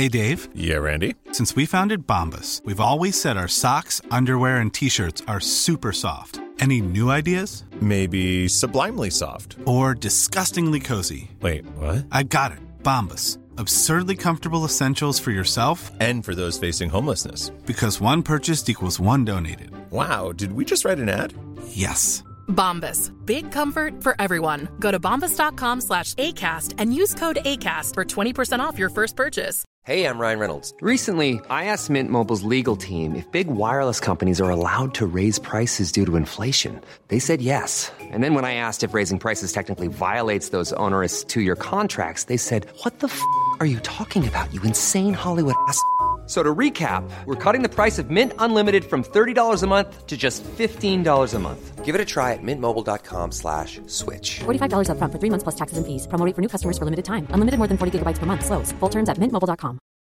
Hey, Dave. Yeah, Randy? Since we founded Bombas, we've always said our socks, underwear, and T-shirts are super soft. Any new ideas? Maybe sublimely soft. Or disgustingly cozy. Wait, what? I got it. Bombas. Absurdly comfortable essentials for yourself and for those facing homelessness. Because one purchased equals one donated. Wow, did we just write an ad? Yes. Bombas. Big comfort for everyone. Go to bombas.com/ACAST and use code ACAST for 20% off your first purchase. Hey, I'm Ryan Reynolds. Recently, I asked Mint Mobile's legal team if big wireless companies are allowed to raise prices due to inflation. They said yes. And then when I asked if raising prices technically violates those onerous two-year contracts, they said, "What the f*** are you talking about, you insane Hollywood ass?" So to recap, we're cutting the price of Mint Unlimited from $30 a month to just $15 a month. Give it a try at mintmobile.com/switch. $45 up front for 3 months plus taxes and fees. Promo rate for new customers for limited time. Unlimited more than 40 gigabytes per month. Slows full terms at mintmobile.com.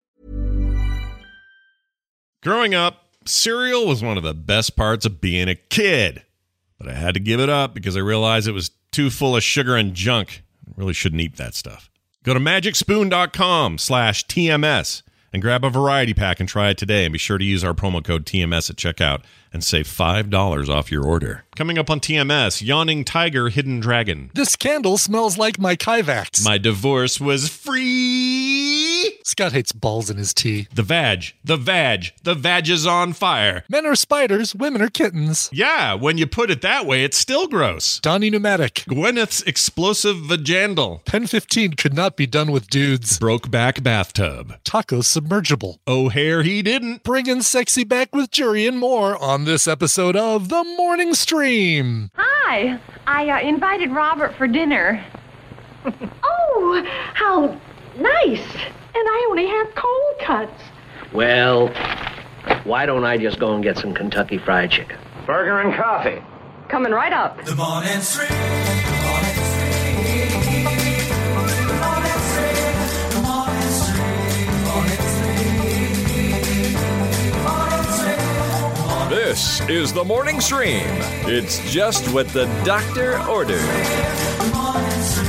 Growing up, cereal was one of the best parts of being a kid. But I had to give it up because I realized it was too full of sugar and junk. I really shouldn't eat that stuff. Go to magicspoon.com/TMS. and grab a variety pack and try it today. And be sure to use our promo code TMS at checkout and save $5 off your order. Coming up on TMS, Yawning Tiger, Hidden Dragon. This candle smells like my Kyvax. My divorce was free. Scott hates balls in his tea. The vag is on fire. Men are spiders, women are kittens. Yeah, when you put it that way, it's still gross. Donnie Pneumatic. Gwyneth's explosive vagandal. Pen 15 could not be done with dudes. Brokeback bathtub. Taco submergible. O'Hare he didn't. Bringing sexy back with Jury and more on this episode of The Morning Stream. Hi, I invited Robert for dinner. Oh, how nice. And I only have cold cuts. Well, why don't I just go and get some Kentucky Fried Chicken? Burger and coffee. Coming right up. The Morning Stream. The Morning Stream. The Morning Stream. The Morning Stream. The Morning Stream. This is The Morning Stream. It's just what the doctor ordered. The Morning Stream.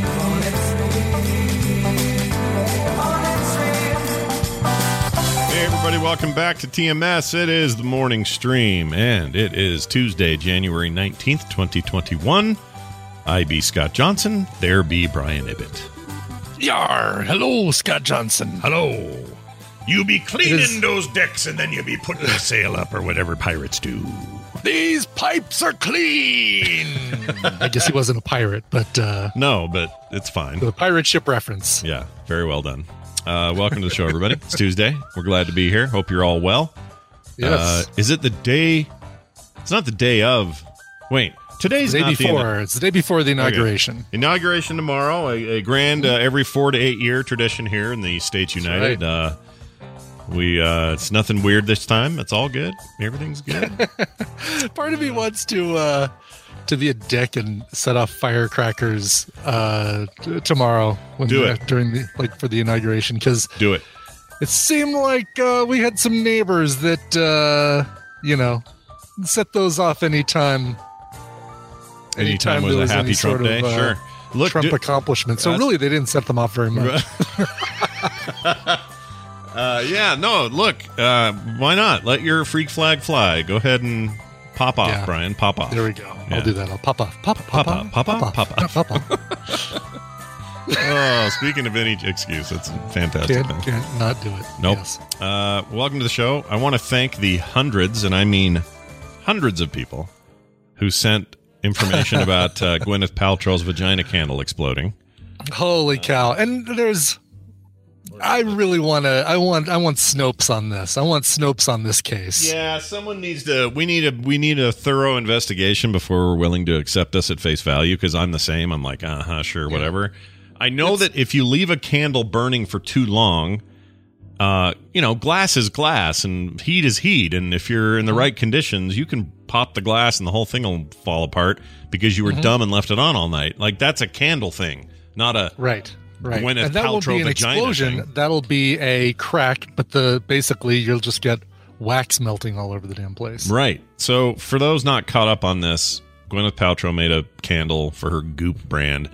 Hey everybody, welcome back to TMS. It is the morning stream, and it is Tuesday, January 19th, 2021. I be Scott Johnson, there be Brian Ibbett. Yar! Hello, Scott Johnson. Hello. You be cleaning those decks, and then you be putting the sail up, or whatever pirates do. These pipes are clean! I guess he wasn't a pirate, but... No, but it's fine. The pirate ship reference. Yeah, very well done. Welcome to the show, everybody. It's Tuesday. We're glad to be here. Hope you're all well. Yes. Is it the day? It's not the day of. Wait, today's the day not before. It's the day before the inauguration. Okay. Inauguration tomorrow. A grand every 4 to 8 year tradition here in the States United. Right. It's nothing weird this time. It's all good. Everything's good. Part of me wants to be a dick and set off firecrackers tomorrow during the for the inauguration, because do it. It seemed like we had some neighbors that set those off anytime was there a happy any Trump sort day. of, Sure. Look, Trump accomplishment. So really, they didn't set them off very much. Look, why not? Let your freak flag fly. Go ahead and pop off, Brian. Pop off. There we go. Yeah. I'll do that. I'll pop off. Pop off. Oh, speaking of any excuse, it's fantastic. Can't not do it. Nope. Yes. Welcome to the show. I want to thank the hundreds, and I mean hundreds of people who sent information about Gwyneth Paltrow's vagina candle exploding. Holy cow. And I really want Snopes on this. I want Snopes on this case. Yeah, someone needs to. We need a thorough investigation before we're willing to accept this at face value. Because I'm the same. I'm like, sure, whatever. I know that if you leave a candle burning for too long, glass is glass and heat is heat. And if you're in the right conditions, you can pop the glass and the whole thing will fall apart because you were dumb and left it on all night. Like, that's a candle thing, not a right. Gwyneth And that won't Paltrow be an explosion. Thing. That'll be a crack, but basically you'll just get wax melting all over the damn place. Right. So for those not caught up on this, Gwyneth Paltrow made a candle for her Goop brand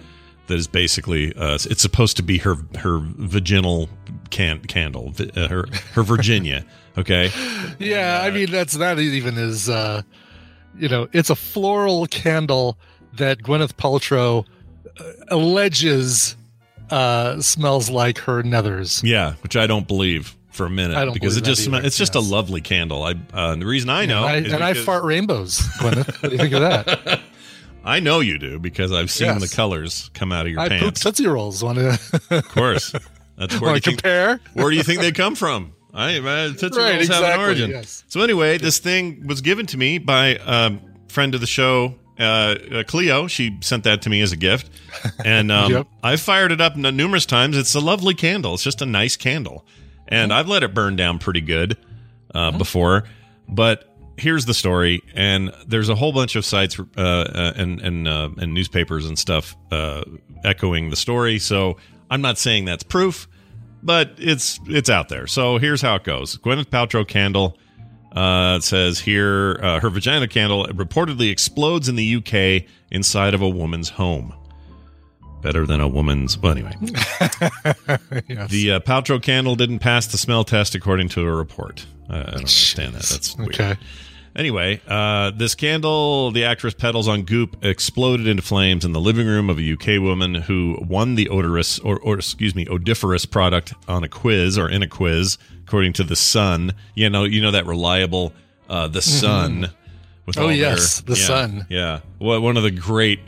that is basically it's supposed to be her vaginal candle, her Virginia. Okay. Yeah, I mean that even is it's a floral candle that Gwyneth Paltrow alleges smells like her nethers. Yeah, which I don't believe for a minute because it just it's just a lovely candle. The reason I know I fart rainbows. Gwyneth, what do you think of that? I know you do because I've seen the colors come out of your pants. I poop Tootsie Rolls. Of course, that's where you compare. Where do you think they come from? Tootsie Rolls have an origin. Yes. So anyway, this thing was given to me by a friend of the show, Cleo. She sent that to me as a gift, and I fired it up numerous times. It's a lovely candle. It's just a nice candle, and I've let it burn down pretty good before. But here's the story, and there's a whole bunch of sites and newspapers and stuff echoing the story. So I'm not saying that's proof, but it's out there. So here's how it goes. Gwyneth Paltrow candle. It says here, her vagina candle reportedly explodes in the UK inside of a woman's home. Better than a woman's... Well, anyway. Yes. The Paltrow candle didn't pass the smell test according to a report. I don't understand that. That's weird. Okay. Anyway, this candle the actress peddles on Goop exploded into flames in the living room of a UK woman who won the odoriferous product on a quiz or in a quiz, according to The Sun. You know that reliable The Sun. With The Sun. Yeah. Well, one of the great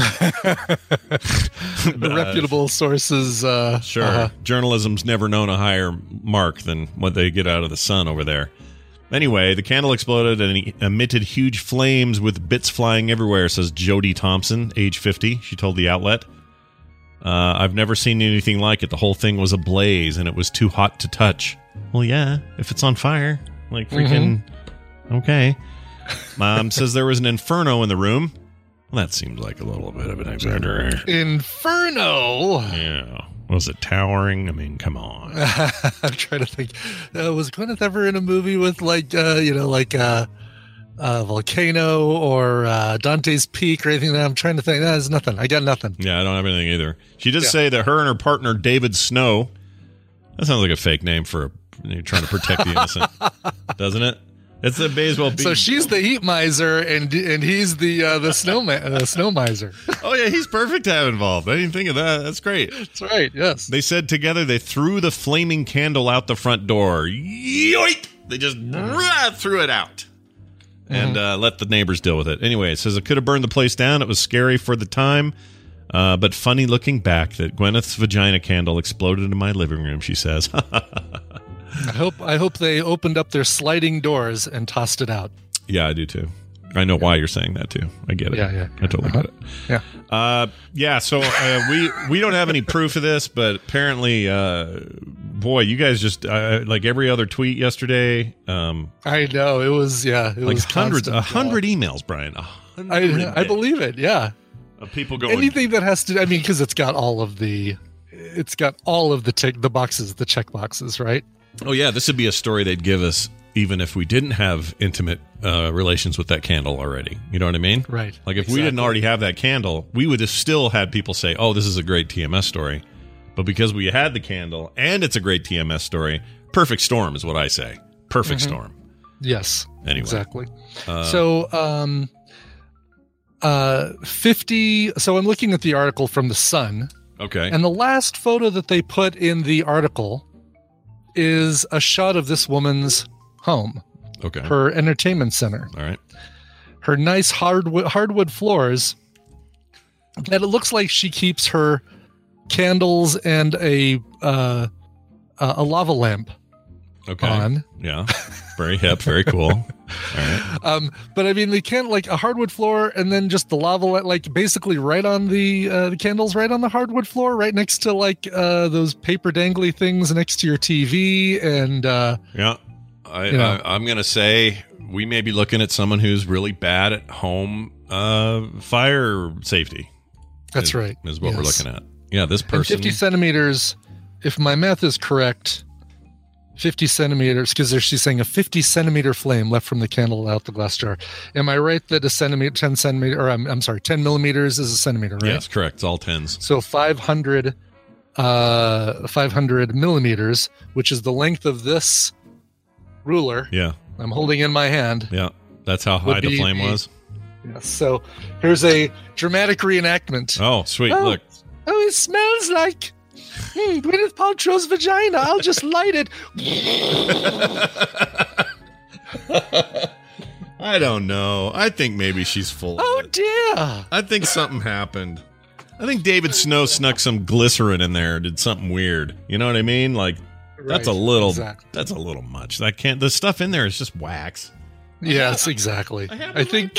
reputable sources. Sure. Journalism's never known a higher mark than what they get out of The Sun over there. Anyway, the candle exploded and emitted huge flames with bits flying everywhere, says Jodie Thompson, age 50. She told the outlet. I've never seen anything like it. The whole thing was ablaze and it was too hot to touch. Well, yeah, if it's on fire. Like freaking... Okay. Mom says there was an inferno in the room. Well, that seems like a little bit of an exaggeration. Inferno? Yeah. Was it towering? I mean, come on. I'm trying to think. Was Gwyneth ever in a movie with like Volcano or Dante's Peak or anything? I'm trying to think. There's nothing. I got nothing. Yeah, I don't have anything either. She does say that her and her partner, David Snow, that sounds like a fake name for trying to protect the innocent, doesn't it? It's a baseball. So she's the heat miser, and he's the snow miser. Oh yeah, he's perfect to have involved. I didn't think of that. That's great. That's right. Yes. They said together they threw the flaming candle out the front door. Yoink! They just threw it out and let the neighbors deal with it. Anyway, it says it could have burned the place down. It was scary for the time, but funny looking back that Gwyneth's vagina candle exploded in my living room. She says. I hope they opened up their sliding doors and tossed it out. Yeah, I do too. I know why you're saying that too. I get it. Yeah. I totally get it. Yeah. So we don't have any proof of this, but apparently, boy, you guys just like every other tweet yesterday. I know it was. Yeah, it like was hundred emails, Brian. I believe it. Yeah. Of people going anything that has to. I mean, because it's got all of the boxes, the check boxes, right? Oh yeah, this would be a story they'd give us even if we didn't have intimate relations with that candle already. You know what I mean? Right. Like if we didn't already have that candle, we would have still had people say, "Oh, this is a great TMS story." But because we had the candle and it's a great TMS story, perfect storm is what I say. Perfect storm. Yes. Anyway. Exactly. So 50. So I'm looking at the article from The Sun. Okay. And the last photo that they put in the article is a shot of this woman's home. Okay. Her entertainment center. All right. Her nice hardwood floors. That it looks like she keeps her candles and a lava lamp on. Yeah. Very hip. Very cool. All right. But I mean, they can't like a hardwood floor and then just the lava, like basically right on the candles, right on the hardwood floor, right next to like those paper dangly things next to your TV. And yeah, I'm going to say we may be looking at someone who's really bad at home fire safety. That's right. Is what we're looking at. Yeah, this person. And 50 centimeters, if my math is correct, 50 centimeters, because she's saying a 50 centimeter flame left from the candle out the glass jar. Am I right that a centimeter, 10 centimeter, or I'm sorry, 10 millimeters is a centimeter, right? Yes, correct. It's all tens. So 500 millimeters, which is the length of this ruler. Yeah. I'm holding in my hand. Yeah. That's how high the flame was. Yes. So here's a dramatic reenactment. Oh, sweet. Look. Oh, it smells like Gwyneth Paltrow's vagina. I'll just light it. I don't know. I think maybe she's full. Oh, dear. I think something happened. I think David Snow snuck some glycerin in there, did something weird. You know what I mean? Like, that's a little much. The stuff in there is just wax. Yes, exactly. I think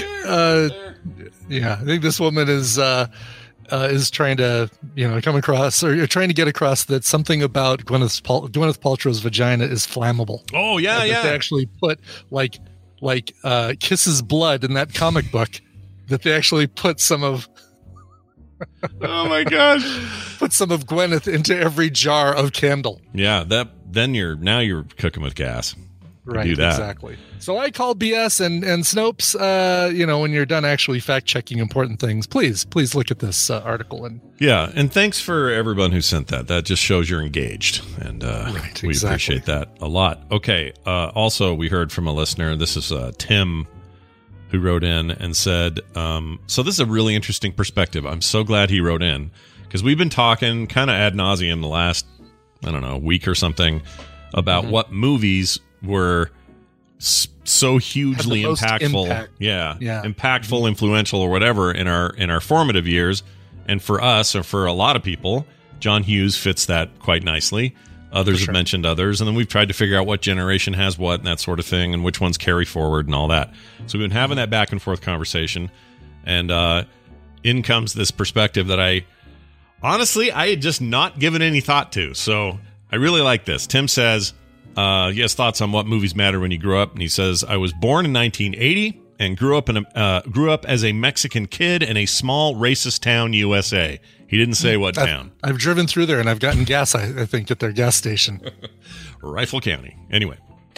this woman is trying to, come across, or trying to get across that something about Gwyneth Paltrow's vagina is flammable. Oh, yeah, that they actually put like Kiss's blood in that comic book, that they actually put some of oh my gosh, put some of Gwyneth into every jar of candle. Yeah, then you're cooking with gas. Right, do that. Exactly. So I call BS, and Snopes, when you're done actually fact checking important things, please look at this article. And thanks for everyone who sent that. That just shows you're engaged, and we appreciate that a lot. Okay. Also, we heard from a listener. This is Tim, who wrote in and said, so this is a really interesting perspective. I'm so glad he wrote in, because we've been talking kind of ad nauseum the last, week or something about what movies were so hugely impactful. Impactful, influential, or whatever in our formative years. And for us, or for a lot of people, John Hughes fits that quite nicely. Others have mentioned others, and then we've tried to figure out what generation has what and that sort of thing, and which ones carry forward and all that. So we've been having that back and forth conversation, and in comes this perspective that I had just not given any thought to. So I really like this. Tim says he has thoughts on what movies matter when you grow up, and he says, I was born in 1980 and grew up as a Mexican kid in a small racist town, USA. He didn't say what town. I've driven through there, and I've gotten gas, I think, at their gas station. Rifle County. Anyway.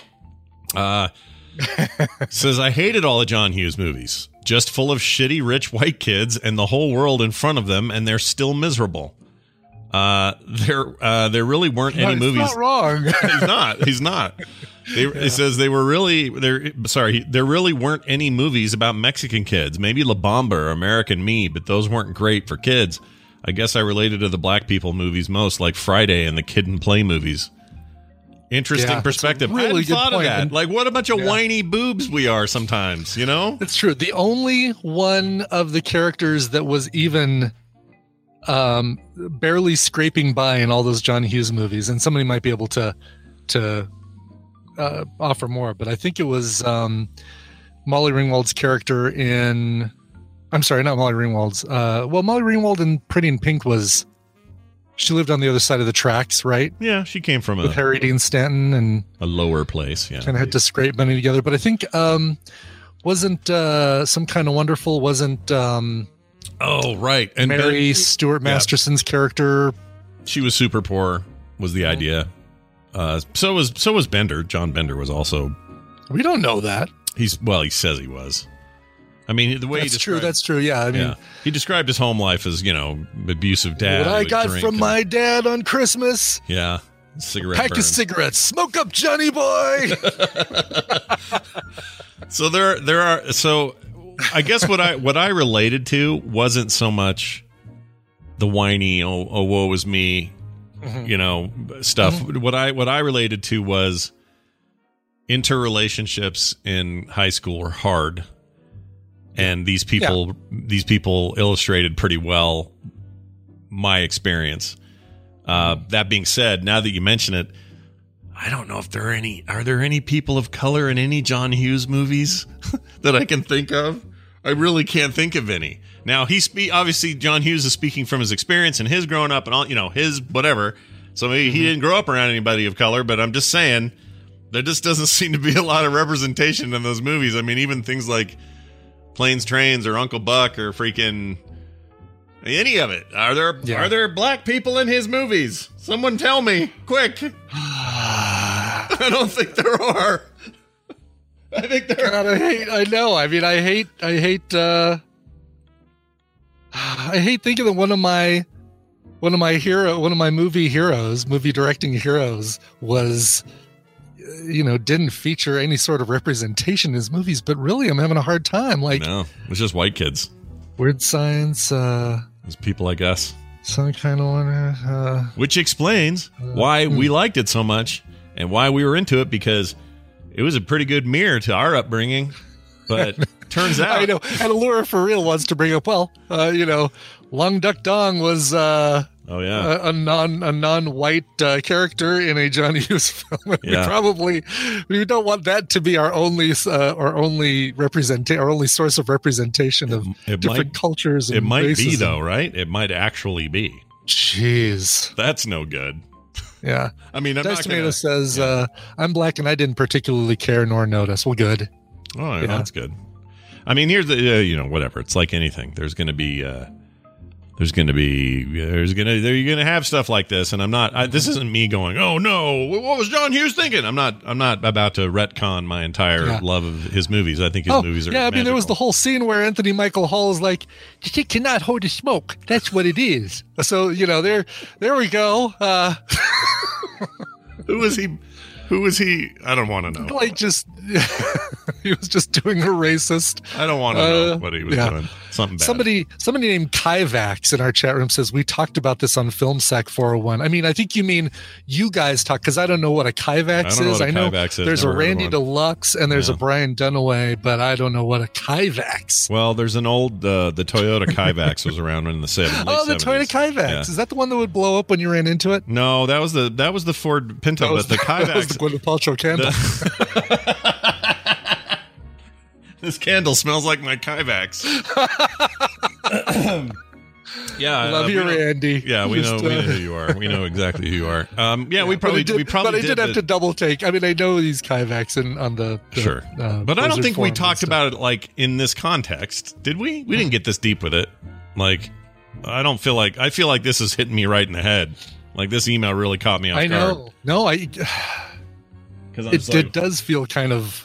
Says, I hated all of John Hughes movies. Just full of shitty, rich white kids and the whole world in front of them, and they're still miserable. There really weren't any movies. Not wrong. He's not. It says there really weren't any movies about Mexican kids. Maybe La Bamba or American Me, but those weren't great for kids. I guess I related to the black people movies most, like Friday and the Kid and Play movies. Interesting perspective. Really I hadn't good thought point. of that. Like, what a bunch of whiny boobs we are sometimes, It's true. The only one of the characters that was even barely scraping by in all those John Hughes movies, and somebody might be able to offer more, but I think it was Molly Ringwald's character in... I'm sorry, not Molly Ringwald's. Molly Ringwald in Pretty in Pink she lived on the other side of the tracks, right? Yeah, she came from with Harry Dean Stanton and a lower place. Yeah, kind of had to scrape money together. But I think wasn't Some Kind of Wonderful wasn't. Oh right, and Mary Stuart Masterson's character. She was super poor. Was the idea? So was Bender. John Bender was also. We don't know that. He says he was. I mean, the way that's true. That's true. Yeah, I mean, he described his home life as abusive dad. What I got from my dad on Christmas. Yeah, cigarette pack burns. of cigarettes. Smoke up, Johnny boy. So there are. So I guess what I related to wasn't so much the whiny oh woe is me, stuff. Mm-hmm. What I related to was interrelationships in high school were hard. And these people illustrated pretty well my experience. That being said, now that you mention it, I don't know if are there any people of color in any John Hughes movies that I can think of? I really can't think of any. Now obviously John Hughes is speaking from his experience and his growing up and all, his whatever. So maybe he didn't grow up around anybody of color, but I'm just saying there just doesn't seem to be a lot of representation in those movies. I mean, even things like Planes, Trains, or Uncle Buck, or freaking any of it. Are there black people in his movies? Someone tell me, quick. I don't think there are. I think there. God, I know. I mean, I hate thinking that one of my movie directing heroes was, didn't feature any sort of representation in his movies. But really, I'm having a hard time. Like, No, it's just white kids. Weird Science. There's people like us. Some kind of one. Which explains why we liked it so much and why we were into it, because it was a pretty good mirror to our upbringing. But turns out, I know. And Allura for real wants to bring up, Long Duck Dong was a non-white character in a John Hughes film. We don't want that to be our only source of representation of different cultures. And it might races. be though, right? It might actually be. Jeez, that's no good. Yeah, I mean, I'm Dice not Tomato gonna, says I'm black and I didn't particularly care nor notice. Well, good. Oh, yeah, that's good. I mean, here's the whatever. It's like anything. There's going to be you're going to have stuff like this, and I'm not. This isn't me going, oh no, what was John Hughes thinking? I'm not about to retcon my entire love of his movies. I think his movies are. Yeah, I mean, there was magical. the whole scene where Anthony Michael Hall is like, "You cannot hold a smoke. That's what it is." So there we go. Who was he? I don't want to know. Like, just he was just doing a racist. I don't want to know what he was doing. Something bad. Somebody named Kyvax in our chat room says we talked about this on Film Sack 401. I mean, I think you mean you guys talk, because I don't know what a Kyvax is. I know there's a Randy Deluxe and there's a Brian Dunaway, but I don't know what a Kyvax. Well, there's an old the Toyota Kyvax was around in the 70s. Oh, the Toyota Kyvax. Yeah. Is that the one that would blow up when you ran into it? No, that was the Ford Pinto, but the Kyvax. That was the Gwyneth Paltrow candle. This candle smells like my Kyvax. Yeah, love you, Randy. Yeah, we know who you are. We know exactly who you are. We probably did. But I did have to double take. I mean, I know these Kyvax on the sure, but I don't think we talked about it like in this context, did we? We didn't get this deep with it. Like, I feel like this is hitting me right in the head. Like, this email really caught me off guard. I know. No, it does feel kind of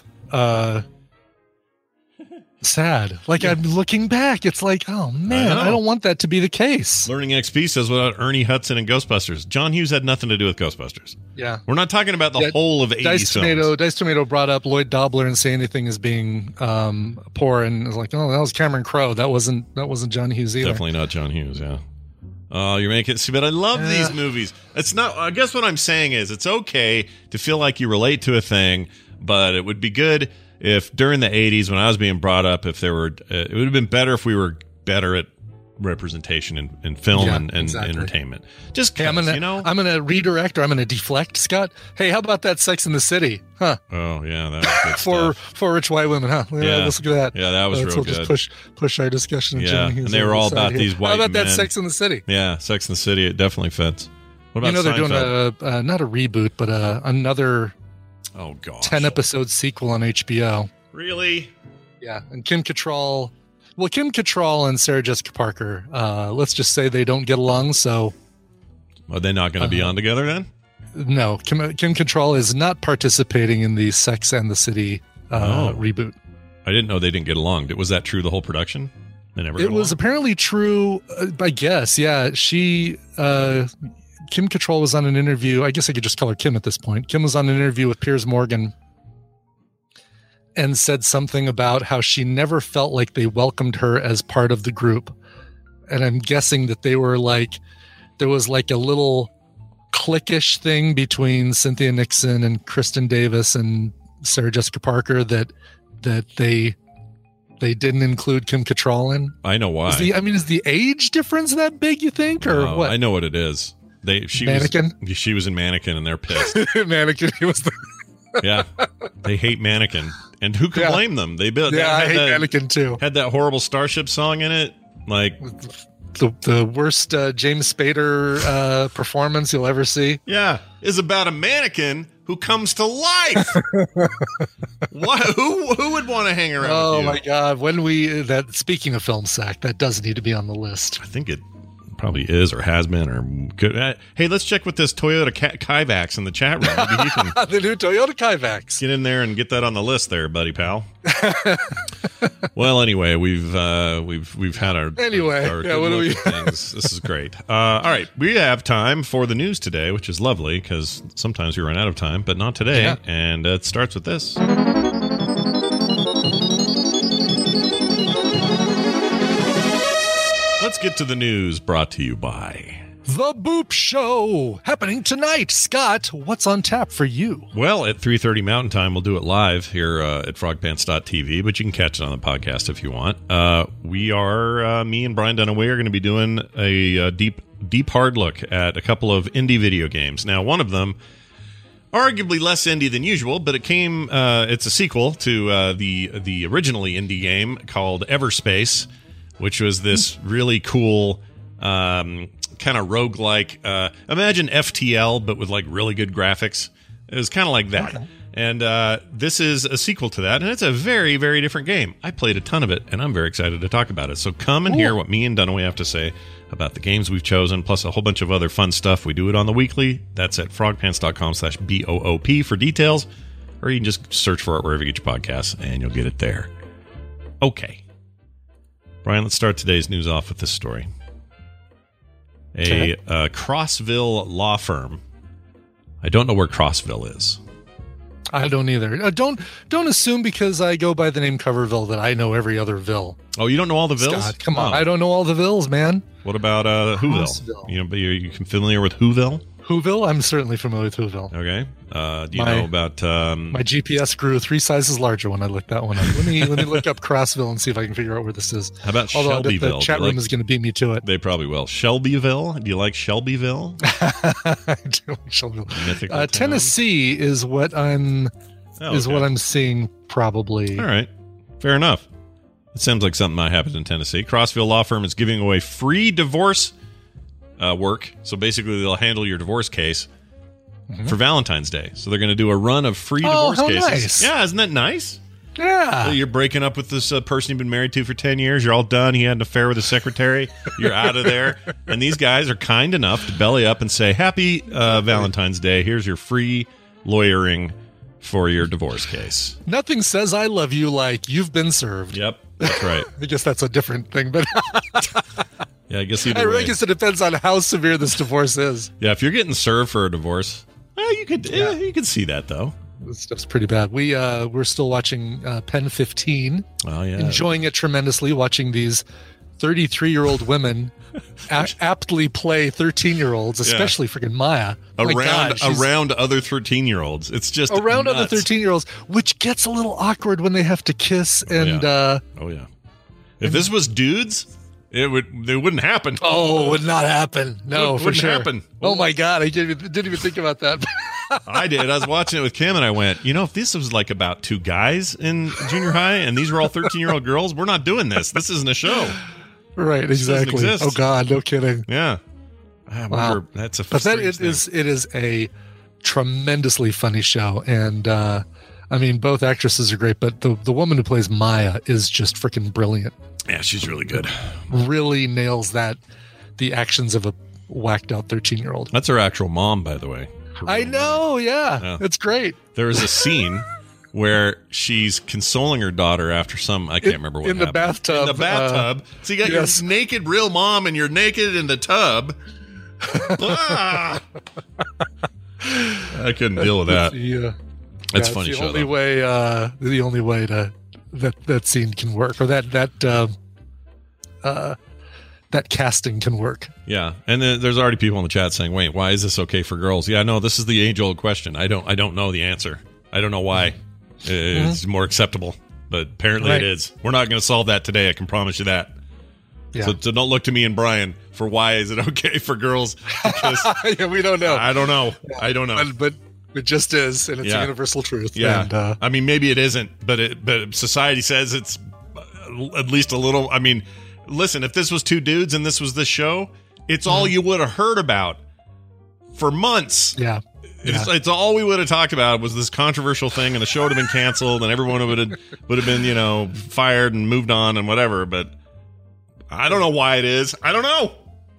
sad. Like, I'm looking back, it's like, oh man, I don't want that to be the case. Learning XP says without Ernie Hudson and Ghostbusters, John Hughes had nothing to do with Ghostbusters. Yeah, we're not talking about the whole of 80s films. Dice Tomato brought up Lloyd Dobler and Say Anything as being poor, and it was like, oh, that was Cameron Crowe. That wasn't John Hughes either. Definitely not John Hughes. Yeah. Oh, you're making it see, but I love these movies. It's not. I guess what I'm saying is it's okay to feel like you relate to a thing, but it would be good if during the 80s when I was being brought up, if there were, it would have been better if we were better at representation in film and entertainment. Just I'm gonna redirect, or I'm gonna deflect, Scott. Hey, how about that Sex in the City? Huh? Oh yeah, that was good for rich white women, huh? Yeah, let's look at that. Yeah, that was real good. Just push our discussion. Yeah, and they were all about these white men. How about that Sex in the City? Yeah, Sex in the City. It definitely fits. What about they're Seinfeld? doing not a reboot, but another 10-episode sequel on HBO. Really? Yeah, and Kim Cattrall. Well, Kim Cattrall and Sarah Jessica Parker, let's just say they don't get along, so... Are they not going to be on together then? No. Kim Cattrall is not participating in the Sex and the City reboot. I didn't know they didn't get along. Was that true the whole production? They never It was apparently true, I guess, yeah. Kim Cattrall was on an interview, I guess I could just call her Kim at this point. Kim was on an interview with Piers Morgan and said something about how she never felt like they welcomed her as part of the group. And I'm guessing that they were like, there was like a little cliquish thing between Cynthia Nixon and Kristen Davis and Sarah Jessica Parker that they didn't include Kim Cattrall in. I know why. Is the age difference that big, you think, or what? I know what it is. Mannequin? She was in Mannequin and they're pissed. Mannequin, he was the... Yeah, they hate Mannequin. And who can blame them? They built. Yeah, I hate Mannequin too. Had that horrible Starship song in it, like the worst James Spader performance you'll ever see. Yeah, is about a mannequin who comes to life. What? Who would want to hang around? Oh with you? My God! Speaking of Film Sack, that does need to be on the list. I think it probably is or has been or could. Hey, let's check with this Toyota Kaivax in the chat room. Maybe he can the new Toyota Kaivax. get in there and get that on the list there, buddy pal. Well, anyway, we've had our what do we? things. This is great. All right, we have time for the news today, which is lovely because sometimes we run out of time, but not today. Yeah. And it starts with this. Let's get to the news, brought to you by The Boop Show, happening tonight. Scott, what's on tap for you? Well, at 3:30 Mountain Time, we'll do it live here at frogpants.tv, but you can catch it on the podcast if you want. We are, me and Brian Dunaway are going to be doing a deep hard look at a couple of indie video games. Now, one of them, arguably less indie than usual, but it's a sequel to the originally indie game called Everspace, which was this really cool kind of roguelike. Imagine FTL, but with like really good graphics. It was kind of like that. Okay. And this is a sequel to that, and it's a very, very different game. I played a ton of it, and I'm very excited to talk about it. So come and hear what me and Dunaway have to say about the games we've chosen, plus a whole bunch of other fun stuff. We do it on the weekly. That's at frogpants.com/BOOP for details, or you can just search for it wherever you get your podcasts, and you'll get it there. Okay. Brian, let's start today's news off with this story. A Crossville law firm. I don't know where Crossville is. I don't either. Don't assume because I go by the name Coverville that I know every other Ville. Oh, you don't know all the Villes? Scott, come on. I don't know all the Villes, man. What about Whoville? You familiar with Whoville? Whoville? I'm certainly familiar with Whoville. Okay. Do you know about... my GPS grew 3 sizes larger when I looked that one up. Let me look up Crossville and see if I can figure out where this is. How about Although Shelbyville? The chat room is going to beat me to it. They probably will. Shelbyville? Do you like Shelbyville? I do like Shelbyville. Tennessee is what I'm seeing probably. All right. Fair enough. It sounds like something that happens in Tennessee. Crossville Law Firm is giving away free divorce work. So basically, they'll handle your divorce case for Valentine's Day. So they're going to do a run of free divorce cases. Nice. Yeah, isn't that nice? Yeah. So you're breaking up with this person you've been married to for 10 years. You're all done. He had an affair with his secretary. You're out of there. And these guys are kind enough to belly up and say, happy Valentine's Day. Here's your free lawyering for your divorce case. Nothing says I love you like you've been served. Yep, that's right. I guess that's a different thing, but... Yeah, I guess either way. I guess it depends on how severe this divorce is. Yeah, if you're getting served for a divorce, you could see that though. This stuff's pretty bad. We're still watching Pen 15. Oh yeah, enjoying it tremendously. Watching these 33-year-old women aptly play 13-year-olds, especially freaking Maya. Around other 13-year-olds. It's just around nuts. Other 13-year-olds, which gets a little awkward when they have to kiss and. If this was dudes. It wouldn't happen. Oh, it would not happen. No, for sure. Happen. Oh my God, I didn't even think about that. I did. I was watching it with Kim, and I went, if this was like about 2 guys in junior high, and these were all 13-year-old girls, we're not doing this. This isn't a show. Right? Exactly. Oh God, no kidding. Yeah. Wow. That's a. But that it is a tremendously funny show, and I mean, both actresses are great, but the woman who plays Maya is just freaking brilliant. Yeah, she's really good. Really nails the actions of a whacked out 13-year-old. That's her actual mom, by the way. I know, yeah. It's great. There is a scene where she's consoling her daughter after I can't remember what happened. In the bathtub. In the bathtub. So you got your naked real mom and you're naked in the tub. I couldn't deal with that. That's funny show. The only way to that scene can work, or that casting can work. Yeah, and then there's already people in the chat saying, "Wait, why is this okay for girls?" Yeah, no, this is the age-old question. I don't know the answer. I don't know why it's more acceptable, but apparently it is. We're not going to solve that today. I can promise you that. Yeah. So don't look to me and Brian for why is it okay for girls? Because we don't know. I don't know. I don't know. But it just is, and it's a universal truth. Yeah. And, I mean, maybe it isn't, but society says it's at least a little. I mean, listen, if this was 2 dudes and this was this show, it's all you would have heard about for months. Yeah. It's all we would have talked about was this controversial thing, and the show would have been canceled, and everyone would have been, fired and moved on and whatever. But I don't know why it is. I don't know.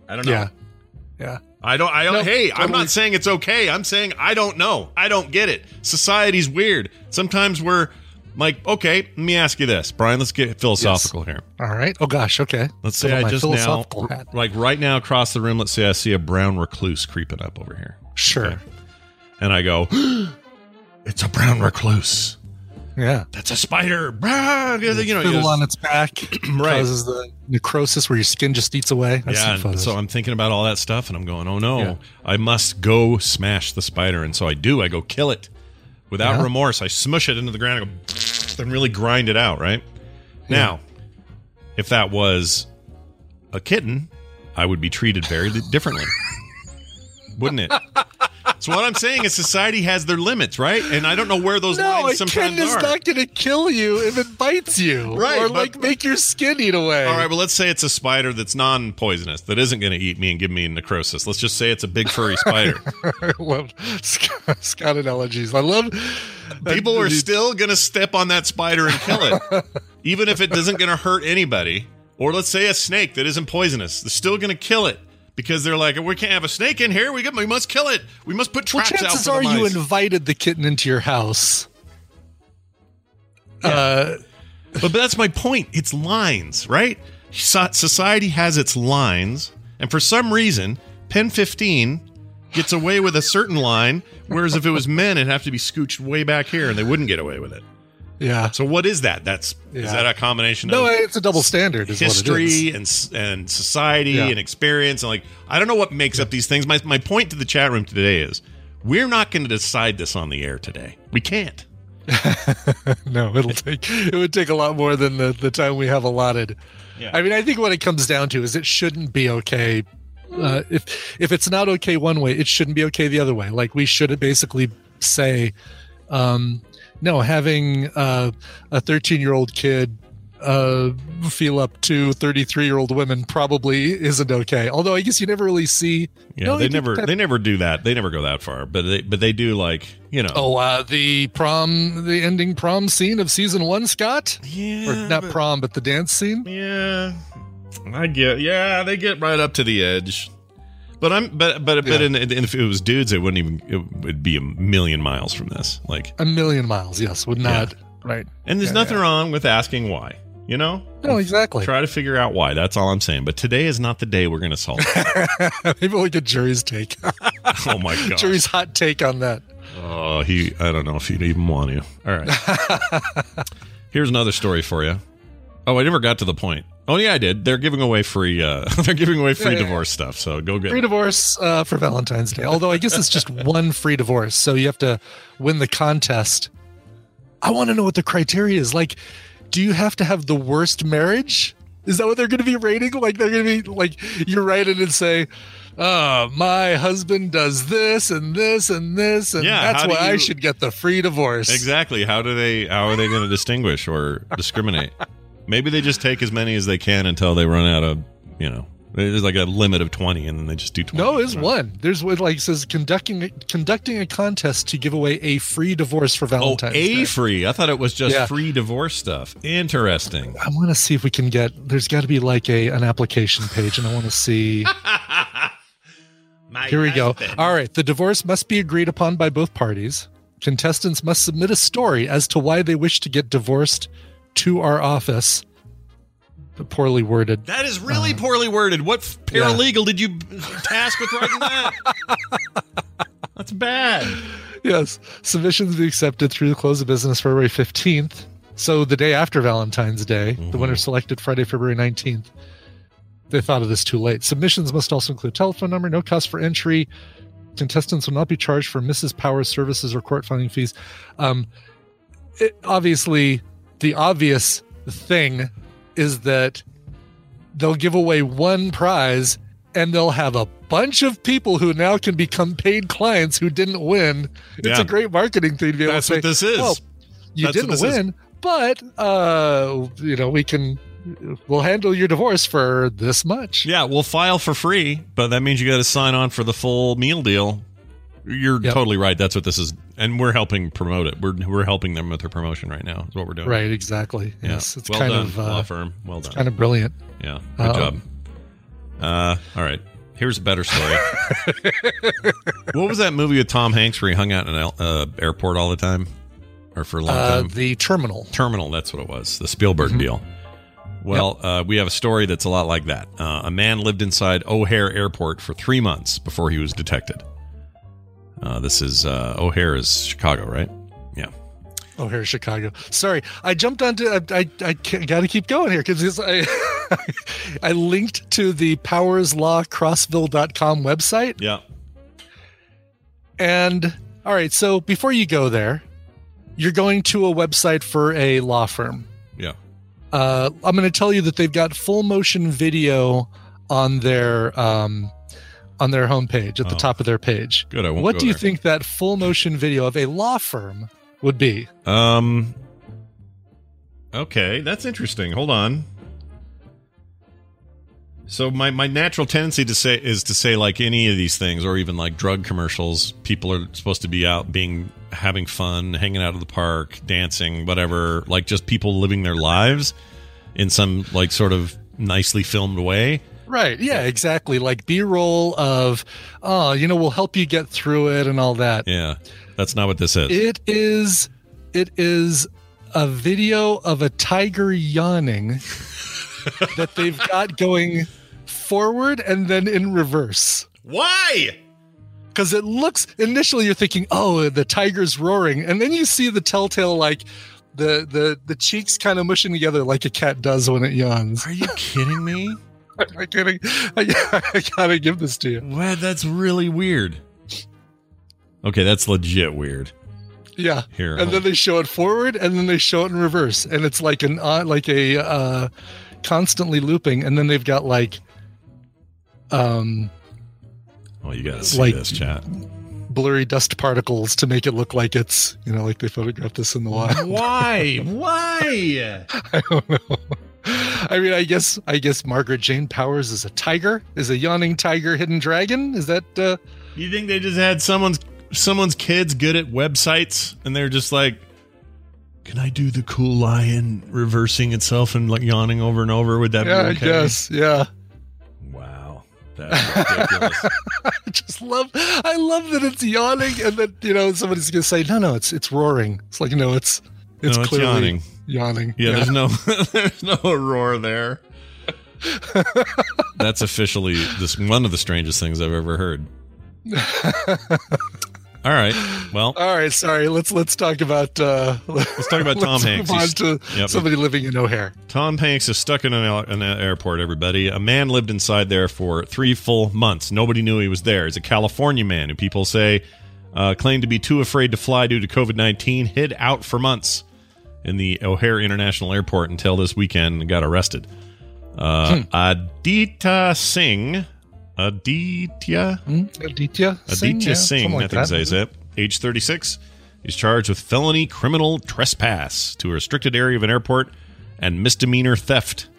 I don't know. Yeah. I don't. No, hey, I'm totally. not saying it's okay. I'm saying I don't know. I don't get it. Society's weird. Sometimes we're like, okay, let me ask you this, Brian. Let's get philosophical here. All right. Oh gosh. Okay. Let's say Put on I my just now, philosophical hat. like right now across the room, let's say I see a brown recluse creeping up over here. Sure. Okay. And I go, it's a brown recluse. Yeah. That's a spider. Brah! You know, Fiddle on its back Right. causes the necrosis where your skin just eats away. I've Yeah, seen and photos. so I'm thinking about all that stuff, and I'm going, oh no, Yeah. I must go smash the spider. And so I do. I go kill it without Yeah. remorse. I smush it into the ground. I go, and really grind it out, right? Now, if that was a kitten, I would be treated very differently. Wouldn't it? So what I'm saying is society has their limits, right? And I don't know where those No, lines a sometimes kitten is are. not going to kill you if it bites you. Right, Or, but- like, make your skin eat away. All right, well, let's say it's a spider that's non-poisonous, that isn't going to eat me and give me necrosis. Let's just say it's a big furry spider. I love Scott analogies. I love... People are still going to step on that spider and kill it, even if it isn't going to hurt anybody. Or let's say a snake that isn't poisonous. They're still going to kill it because they're like, we can't have a snake in here. We must kill it. We must put Well, traps out chances for are the you mice. invited the kitten into your house. But that's my point. It's lines, right? Society has its lines, and for some reason, Pen 15 gets away with a certain line, whereas if it was men, it'd have to be scooched way back here, and they wouldn't get away with it. Yeah. So what is that? Is that a combination No, of it's a double standard. Is history what it is. and society Yeah. and experience? And like, I don't know what makes up these things. My point to the chat room today is we're not going to decide this on the air today. We can't. No, it would take a lot more than the time we have allotted. Yeah. I mean, I think what it comes down to is it shouldn't be okay. If it's not okay one way, it shouldn't be okay the other way. Like, we should basically say, no, having a 13-year-old kid feel up to 33-year-old women probably isn't okay. Although I guess you never really see. Yeah, No, they you think never do that. They never go that far, but they do, like, you know. Oh, the ending prom scene of season 1, Scott? Yeah, Or not prom, but the dance scene? Yeah, they get right up to the edge. But if it was dudes, it would be a million miles from this. Like a million miles, yes, would not. Yeah. Right. And there's nothing wrong with asking why, you know? No, exactly. Try to figure out why. That's all I'm saying. But today is not the day we're going to solve it. Maybe we'll get Jury's take. Oh my god. Jury's hot take on that. Oh, I don't know if you'd even want to. All right. Here's another story for you. Oh, I never got to the point. Oh yeah, I did. They're giving away free. They're giving away free divorce stuff. So go get free it. divorce for Valentine's Day. Although I guess it's just one free divorce, so you have to win the contest. I want to know what the criteria is. Like, do you have to have the worst marriage? Is that what they're going to be rating? Like, they're going to be like, you write it and say, "Oh, my husband does this and this and this, and Yeah, that's how do why I you- should get the free divorce." Exactly. How are they going to distinguish or discriminate? Maybe they just take as many as they can until they run out of, there's like a limit of 20 and then they just do 20. No, there's one. There's what like says conducting a contest to give away a free divorce for Valentine's Day. free. I thought it was just Yeah. free divorce stuff. Interesting. I want to see if we can get. There's got to be like an application page, and I want to see. Here we go. All right, the divorce must be agreed upon by both parties. Contestants must submit a story as to why they wish to get divorced to our office. Poorly worded. That is really poorly worded. What paralegal did you task with writing that? That's bad. Yes, submissions be accepted through the close of business February 15th. So the day after Valentine's Day, the winner selected Friday, February 19th. They thought of this too late. Submissions must also include telephone number, no cost for entry. Contestants will not be charged for Mrs. Powers services or court filing fees. Obviously, the obvious thing is that they'll give away one prize and they'll have a bunch of people who now can become paid clients who didn't win. It's Yeah. a great marketing thing to be able That's to say, what this is. well, you That's what didn't this is. win, but we'll handle your divorce for this much. Yeah, we'll file for free, but that means you got to sign on for the full meal deal. You're totally right. That's what this is, and we're helping promote it. We're helping them with their promotion right now. Is what we're doing. Right, exactly. Yeah. Yes, well done, law firm. Well done. Kind of brilliant. Yeah, good job. All right. Here's a better story. What was that movie with Tom Hanks where he hung out in an airport all the time? Or for a long time? The Terminal. Terminal, that's what it was. The Spielberg deal. Well, we have a story that's a lot like that. A man lived inside O'Hare Airport for 3 months before he was detected. This is O'Hare is Chicago, right? Yeah. O'Hare, Chicago. Sorry, I jumped onto. I got to keep going here because I linked to the PowersLawCrossville.com website. Yeah. And all right, so before you go there, you're going to a website for a law firm. Yeah. I'm going to tell you that they've got full motion video on their homepage at the top of their page. Good. I won't What go do you there. think that full motion video of a law firm would be? Okay, that's interesting. Hold on. So my natural tendency to say like any of these things, or even like drug commercials, people are supposed to be out having fun, hanging out at the park, dancing, whatever, like just people living their lives in some like sort of nicely filmed way. Right. Yeah, exactly. Like B-roll of, we'll help you get through it and all that. Yeah. That's not what this is. It is a video of a tiger yawning that they've got going forward and then in reverse. Why? Because it looks, initially you're thinking, oh, the tiger's roaring. And then you see the telltale, like the cheeks kind of mushing together like a cat does when it yawns. Are you kidding me? I'm not kidding. I gotta give this to you. Wow, that's really weird. Okay, that's legit weird. Yeah. Here, and then they show it forward and then they show it in reverse. And it's like a constantly looping. And then they've got like you gotta see like this, chat. blurry dust particles to make it look like it's, like they photographed this in the wild. Why? Why? I don't know. I mean, I guess Margaret Jane Powers is a yawning tiger, hidden dragon. Is that? You think they just had someone's kids good at websites, and they're just like, "Can I do the cool lion reversing itself and like yawning over and over? Would that be okay?" I guess. Yeah. Wow, that's ridiculous. I love that it's yawning, and that somebody's gonna say, no, it's roaring. It's like it's clearly yawning. Yawning. Yeah, there's no roar there. That's officially one of the strangest things I've ever heard. All right. Well. All right. Sorry. Let's talk about. Let's talk about Tom Hanks. Move on to somebody living in O'Hare. Tom Hanks is stuck in an airport. Everybody. A man lived inside there for 3 full months. Nobody knew he was there. He's a California man who people say claimed to be too afraid to fly due to COVID-19. Hid out for months in the O'Hare International Airport until this weekend and got arrested. Aditya Singh. Aditya Singh, I think is it. Age 36. He's charged with felony criminal trespass to a restricted area of an airport and misdemeanor theft.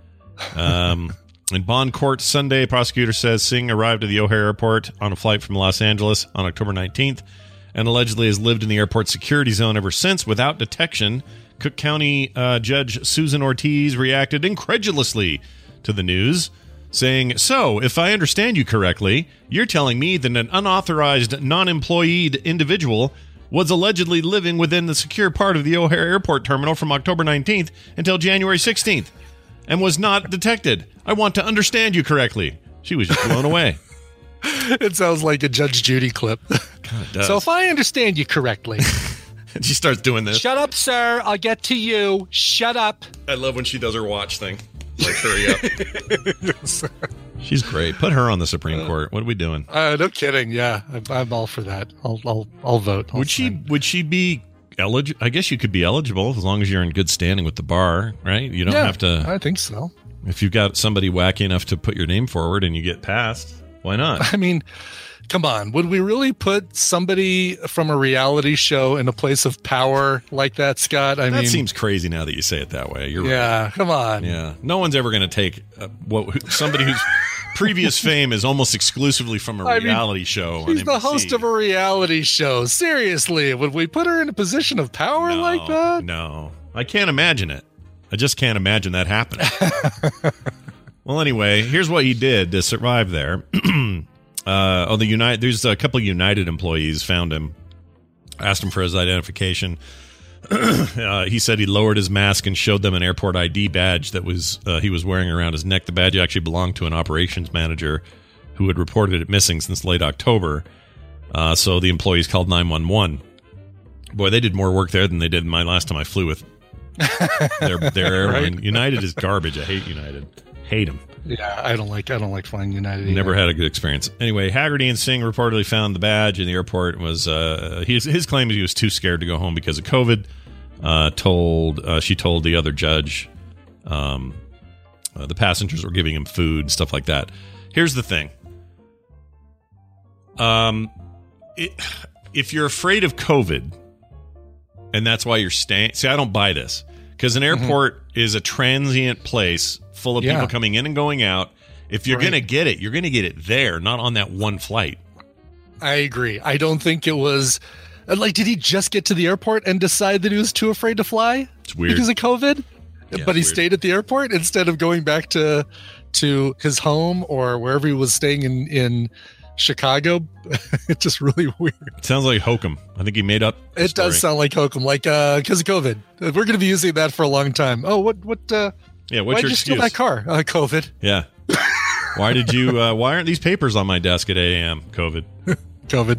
In bond court Sunday, prosecutor says Singh arrived at the O'Hare Airport on a flight from Los Angeles on October 19th and allegedly has lived in the airport security zone ever since without detection. Cook County Judge Susan Ortiz reacted incredulously to the news, saying, "So, if I understand you correctly, you're telling me that an unauthorized, non-employed individual was allegedly living within the secure part of the O'Hare Airport terminal from October 19th until January 16th and was not detected. I want to understand you correctly." She was just blown away. It sounds like a Judge Judy clip. So if I understand you correctly. And she starts doing this. Shut up, sir. I'll get to you. Shut up. I love when she does her watch thing. Like, hurry up. She's great. Put her on the Supreme Court. What are we doing? No kidding. Yeah, I'm all for that. I'll vote. Would she be eligible? I guess you could be eligible as long as you're in good standing with the bar, right? You don't have to. I think so. If you've got somebody wacky enough to put your name forward and you get passed, why not? I mean, come on. Would we really put somebody from a reality show in a place of power like that, Scott? I mean, that seems crazy now that you say it that way. You're right. Come on. Yeah. No one's ever going to take somebody whose previous fame is almost exclusively from a reality show. She's the host of a reality show. Seriously, would we put her in a position of power like that? No. I can't imagine it. I just can't imagine that happening. Well, anyway, here's what he did to survive there. There's a couple of United employees found him, asked him for his identification. He said he lowered his mask and showed them an airport ID badge that he was wearing around his neck. The badge actually belonged to an operations manager who had reported it missing since late October. So the employees called 911. Boy, they did more work there than they did my last time I flew with their airline. Right? United is garbage. I hate United. Hate them. Yeah, I don't like flying United. Never had a good experience. Anyway, Haggerty and Singh reportedly found the badge in the airport. Was his claim is he was too scared to go home because of COVID. She told the other judge the passengers were giving him food, stuff like that. Here's the thing. If you're afraid of COVID, and that's why you're staying. See, I don't buy this because an airport is a transient place full of people coming in and going out. If you're going to get it, you're going to get it there, not on that one flight. I agree. I don't think it was like, did he just get to the airport and decide that he was too afraid to fly? It's weird. Because of COVID? Yeah, but he stayed at the airport instead of going back to his home or wherever he was staying in Chicago. It's just really weird. It sounds like hokum. I think he made up. It does sound like hokum, like because of COVID. We're going to be using that for a long time. Oh, what? Yeah, what's why'd your you excuse? steal that car? COVID. Yeah. Why did you? Why aren't these papers on my desk at 8 a.m.? COVID. COVID.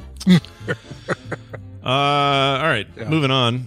All right, moving on.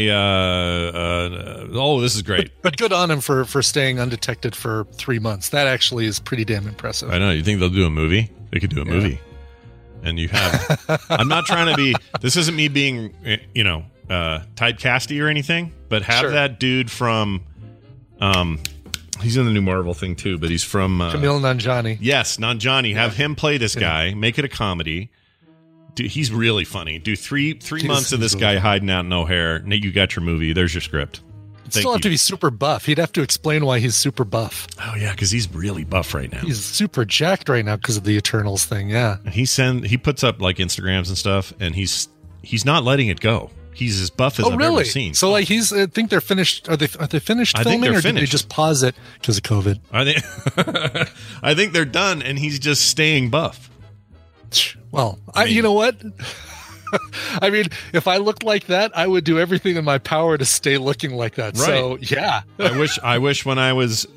This is great. But good on him for staying undetected for 3 months. That actually is pretty damn impressive. I know. You think they'll do a movie? They could do a movie. And you have. I'm not trying to be. This isn't me being, typecasty or anything. But have that dude from. He's in the new Marvel thing too, but he's from Kumail Nanjiani. Yes, Nanjiani. Have him play this guy. Make it a comedy. Dude, he's really funny. Do three months of this guy hiding out in O'Hare. Nate, you got your movie. There's your script. Still have to be super buff. He'd have to explain why he's super buff. Oh yeah, because he's really buff right now. He's super jacked right now because of the Eternals thing. Yeah, he puts up like Instagrams and stuff, and he's not letting it go. He's as buff as I've ever seen. So like I think they're finished. Are they finished filming, or did they just pause it because of COVID? I think they're done, and he's just staying buff. Well, you know what? I mean, if I looked like that, I would do everything in my power to stay looking like that. Right. So, yeah. I wish when I was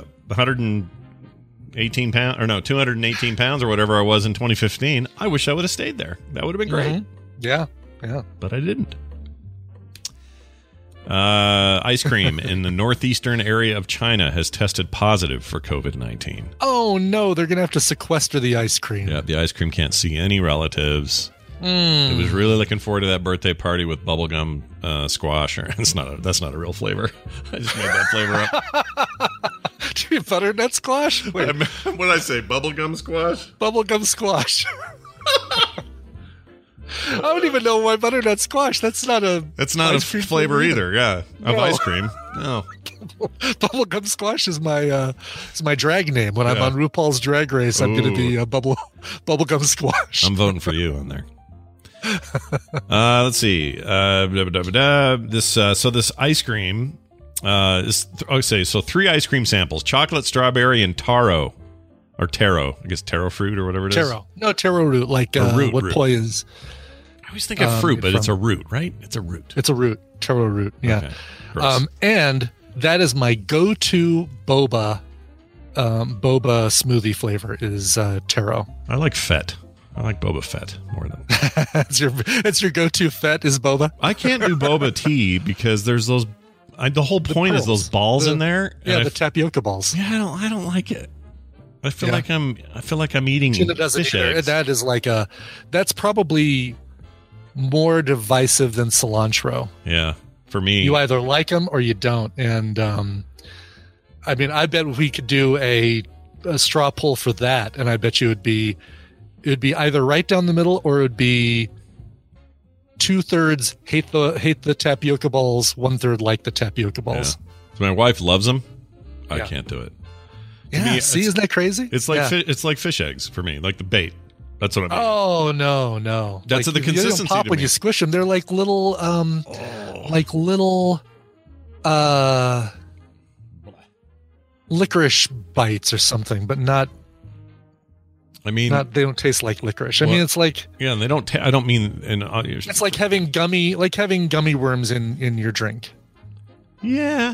118 pounds, or no, 218 pounds or whatever I was in 2015, I wish I would have stayed there. That would have been great. Mm-hmm. Yeah. But I didn't. Ice cream in the northeastern area of China has tested positive for COVID-19. Oh, no. They're going to have to sequester the ice cream. Yeah, the ice cream can't see any relatives. It was really looking forward to that birthday party with bubblegum squash. That's not a real flavor. I just made that flavor up. Did you butternut squash? What did I say? Bubblegum squash? Bubblegum squash. I don't even know why butternut squash. That's not a flavor either. Yeah, of ice cream. No. Bubblegum squash is my drag name. When I'm on RuPaul's Drag Race, I'm going to be a bubblegum squash. I'm voting for you on there. Let's see. This ice cream. So 3 ice cream samples: chocolate, strawberry, and taro, or taro. I guess taro fruit or whatever it is. Taro. No, taro root. Like root. Poi is. I always think of fruit, but it's a root, right? It's a root. It's a root. Taro root. Yeah. Okay. And that is my go-to boba smoothie flavor is taro. I like Fett. I like Boba Fett more than that's your go-to Fett is boba. I can't do boba tea because there's those. The whole point is those balls in there. Yeah, the tapioca balls. Yeah, I don't like it. I feel like I'm eating fish eggs. That is that's probably more divisive than cilantro. Yeah, for me, you either like them or you don't. And I mean, I bet we could do a straw poll for that, and I bet you it would be either right down the middle, or it would be 2/3 hate the tapioca balls, 1/3 like the tapioca balls. Yeah. So my wife loves them. I can't do it. Yeah, isn't that crazy? It's like it's like fish eggs for me, like the bait. That's what I mean. Oh no! That's the consistency. You pop when you squish them. They're like little, licorice bites or something, but not. I mean, they don't taste like licorice. I mean, it's like yeah, and they don't. I don't mean it's like having gummy worms in your drink. Yeah.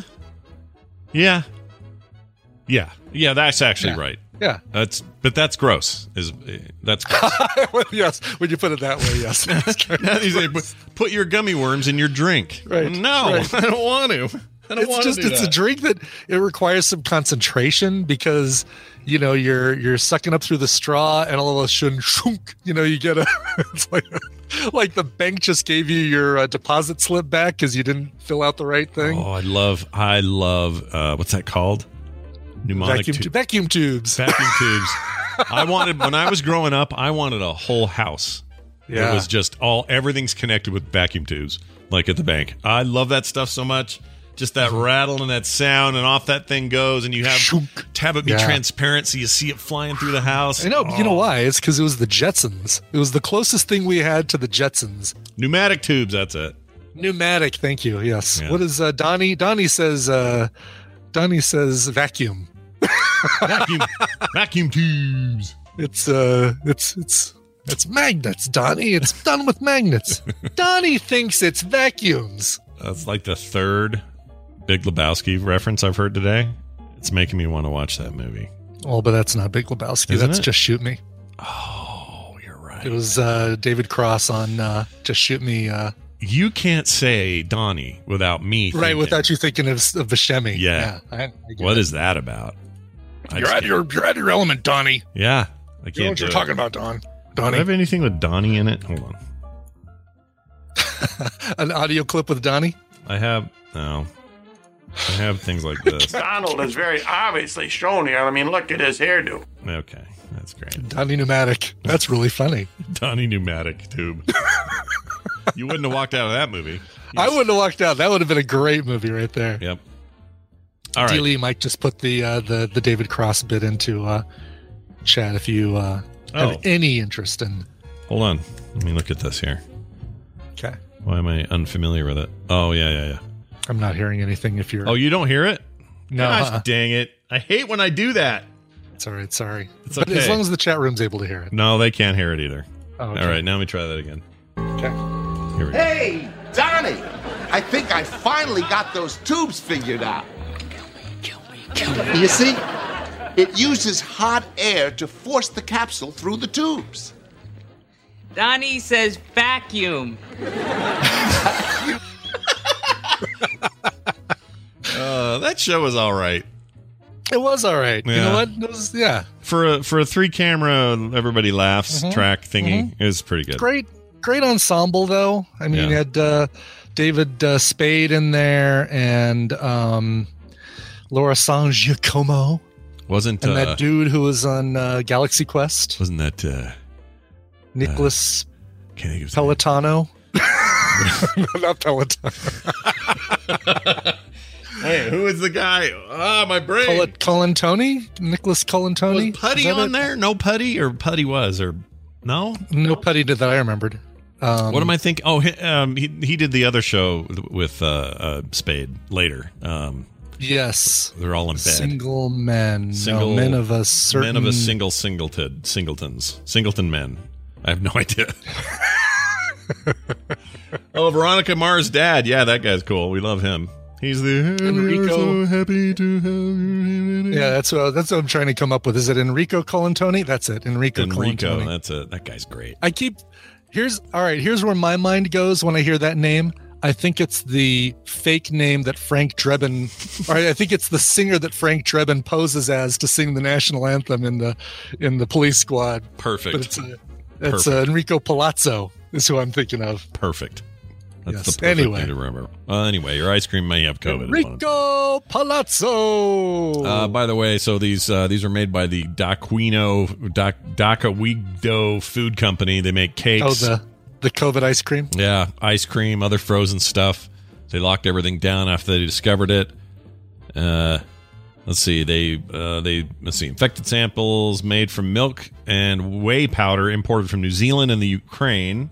That's actually right. Yeah, that's gross. That's gross. Yes, when you put it that way, yes. You say, put your gummy worms in your drink. Right. No, right. I don't want to. It's a drink that it requires some concentration because you're sucking up through the straw and all of a sudden shunk, you get it's like the bank just gave you your deposit slip back because you didn't fill out the right thing. Oh, I love what's that called? Pneumonic vacuum tubes. Vacuum tubes. When I was growing up, I wanted a whole house. Yeah. It was just everything's connected with vacuum tubes, like at the bank. I love that stuff so much. Just that rattle and that sound, and off that thing goes, and you have to have it be transparent so you see it flying through the house. I know. You know why? It's because it was the Jetsons. It was the closest thing we had to the Jetsons. Pneumatic tubes, that's it. Pneumatic, thank you. Yes. Yeah. What is Donnie? Donnie says vacuum. Vacuum tubes. It's magnets, Donnie. It's done with magnets. Donnie thinks it's vacuums. That's like the third Big Lebowski reference I've heard today. It's making me want to watch that movie. Oh, but that's not Big Lebowski. Isn't That's it? Just Shoot Me. Oh, you're right. It was David Cross on Just Shoot Me. You can't say Donnie without me Right, thinking. without you thinking of Buscemi. Yeah. I What is that about? You're out of your element, Donnie. Yeah. I You know can't what do you're it. talking about, Don. Do I Donnie. have anything with Donnie in it? Hold on. An audio clip with Donnie? I have things like this. Donald is very obviously shown here. I mean, look at his hairdo. Okay, that's great. Donnie Pneumatic. That's really funny. Donnie Pneumatic Tube. You wouldn't have walked out of that movie. I wouldn't have walked out. That would have been a great movie right there. Yep. All right. D-Lee might just put the David Cross bit into chat if you have any interest in. Hold on. Let me look at this here. Okay. Why am I unfamiliar with it? Oh, yeah. I'm not hearing anything if you're... Oh, you don't hear it? No. Gosh, dang it. I hate when I do that. It's all right. Sorry. It's But okay. as long as the chat room's able to hear it. No, they can't hear it either. Oh, okay. All right, now let me try that again. Okay. Here we go. Hey, Donnie! I think I finally got those tubes figured out. You see, it uses hot air to force the capsule through the tubes. Donnie says vacuum. That show was all right. It was all right. You Yeah. know what? It was, yeah. For a 3-camera, everybody laughs track thingy is pretty good. Great ensemble, though. I mean, you had David Spade in there and Laura San Giacomo. Wasn't and that dude who was on Galaxy Quest. Wasn't that Nicholas can't think of his Pelotano? Not Pelotano. Hey, who is the guy? Ah, my brain. Colantoni? Nicholas Colantoni? Was Putty on there? No Putty? Or Putty was? Or no? No Putty that I remembered. What am I thinking? Oh, he did the other show with Spade later. Yes. They're all in bed. Single men. Men of a certain... Men of a singletons. Singleton men. I have no idea. Oh, Veronica Mars' dad. Yeah, that guy's cool. We love him. He's the Enrico. So happy to have you. Yeah, that's what I'm trying to come up with. Is it Enrico Colantoni? That's it. Enrico Colantoni. That's it. That guy's great. Here's where my mind goes when I hear that name. I think it's the fake name that Frank Drebin, or I think it's the singer that Frank Drebin poses as to sing the national anthem in the Police Squad. Perfect. But it's Enrico Palazzo is who I'm thinking of. Perfect. That's Yes. the perfect Anyway. thing to remember. Anyway, your ice cream may have COVID. Enrico Palazzo. By the way, so these are made by the Dacaguido Food Company. They make cakes. Oh, the COVID ice cream? Yeah, ice cream, other frozen stuff. They locked everything down after they discovered it. Let's see. Let's see. Infected samples made from milk and whey powder imported from New Zealand and the Ukraine.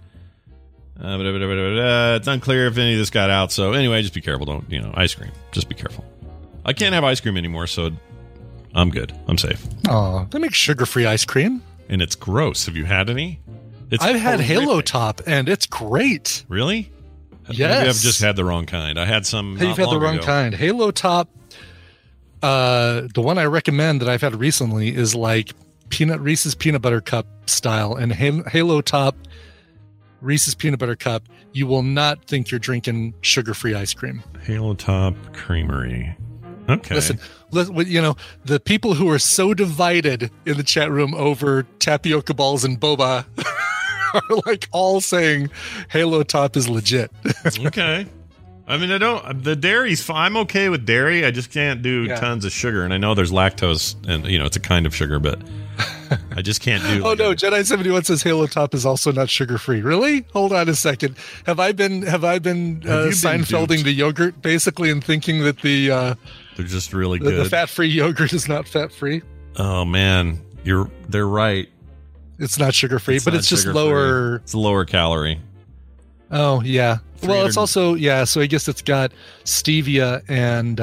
It's unclear if any of this got out. So anyway, just be careful. Don't, ice cream. Just be careful. I can't have ice cream anymore, so I'm good. I'm safe. Oh, they make sugar-free ice cream. And it's gross. Have you had any? I've had Halo Top, and it's great. Really? Yes. Maybe I've just had the wrong kind. I had some. You've had the wrong ago. kind. Halo Top, the one I recommend that I've had recently is like Reese's Peanut Butter Cup style. And Halo Top Reese's Peanut Butter Cup, you will not think you're drinking sugar-free ice cream. Halo Top Creamery. Okay. Listen, the people who are so divided in the chat room over tapioca balls and boba are like all saying Halo Top is legit. Okay. I mean, the dairy's fine. I'm okay with dairy. I just can't do tons of sugar. And I know there's lactose and, it's a kind of sugar, but I just can't do Oh, no. Jedi71 says Halo Top is also not sugar-free. Really? Hold on a second. Have I been Seinfelding the yogurt basically and thinking that they're just really good. The fat-free yogurt is not fat-free? Oh, man. They're right. It's not sugar-free, but it's just lower. It's lower calorie. Oh, yeah. Well, it's also, so I guess it's got stevia and,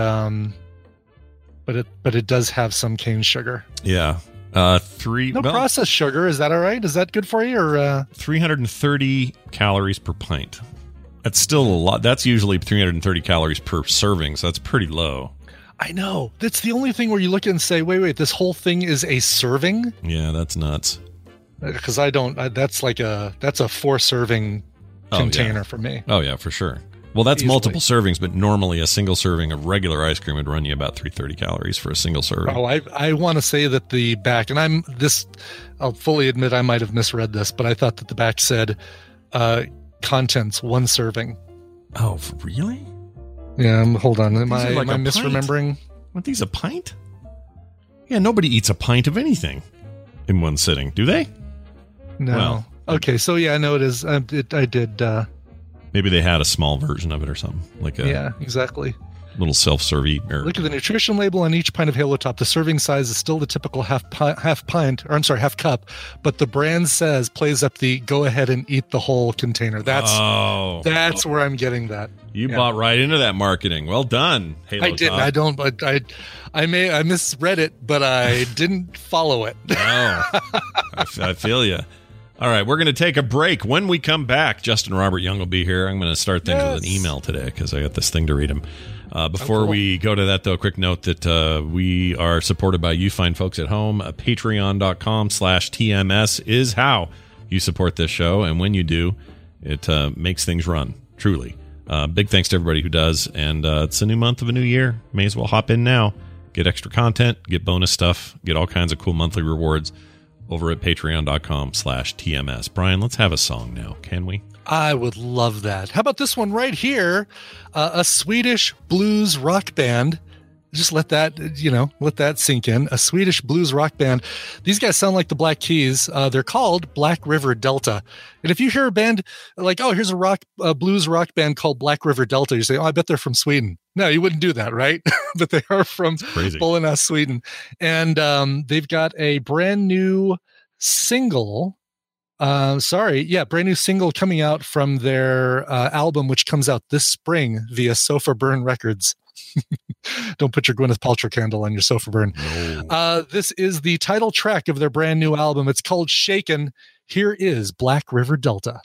but it does have some cane sugar. Yeah. Processed sugar. Is that all right? Is that good for you? Or 330 calories per pint. That's still a lot. That's usually 330 calories per serving, so that's pretty low. I know. That's the only thing where you look at and say, wait, this whole thing is a serving? Yeah, that's nuts. Because that's a 4-serving container for me. Oh, yeah, for sure. Well, that's multiple servings, but normally a single serving of regular ice cream would run you about 330 calories for a single serving. Oh, I want to say that the back, and I'll fully admit I might have misread this, but I thought that the back said contents 1 serving. Oh, really? Yeah, hold on. Am I like misremembering? Aren't these a pint? Yeah, nobody eats a pint of anything in one sitting, do they? No. Well, okay, so yeah, I know it is. I did. Maybe they had a small version of it or something. Yeah, exactly. Little self-serve. Look at the nutrition label on each pint of Halo Top. The serving size is still the typical half cup, but the brand plays up the go ahead and eat the whole container. That's where I'm getting that. You bought right into that marketing. Well done, Halo I didn't. Top. I don't. But I misread it, but I didn't follow it. Oh, I feel you. All right, we're going to take a break. When we come back, Justin Robert Young will be here. I'm going to start things with an email today because I got this thing to read him. Before we go to that, though, a quick note that we are supported by you fine folks at home. Patreon.com/TMS is how you support this show. And when you do, it makes things run, truly. Big thanks to everybody who does. And it's a new month of a new year. May as well hop in now. Get extra content, get bonus stuff, get all kinds of cool monthly rewards over at patreon.com/TMS. Brian, let's have a song now, can we? I would love that. How about this one right here? A Swedish blues rock band. Just let that sink in. A Swedish blues rock band. These guys sound like the Black Keys. They're called Black River Delta. And if you hear a band like, oh, here's a blues rock band called Black River Delta, you say, oh, I bet they're from Sweden. No, you wouldn't do that, right? But they are from Bollnäs, Sweden. And they've got a brand new single. Brand new single coming out from their album, which comes out this spring via Sofa Burn Records. Don't put your Gwyneth Paltrow candle on your Sofa Burn. No. This is the title track of their brand new album. It's called Shaken. Here is Black River Delta.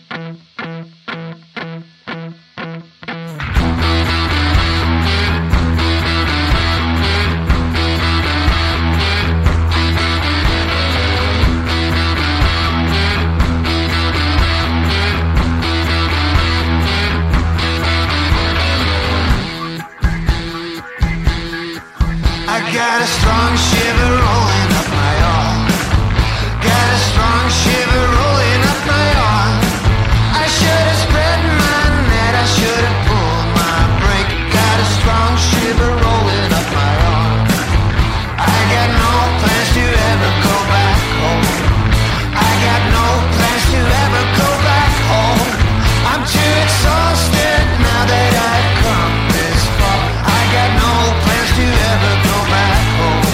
I got a strong shiver rolling up my arm. Got a strong shiver rolling up my arm. I should have spread my net, I should have pulled my brake. Got a strong shiver rolling up my arm. I got no plans to ever go back home. I got no plans to ever go back home. I'm too exhausted now that I've come this far. I got no plans to ever go back home.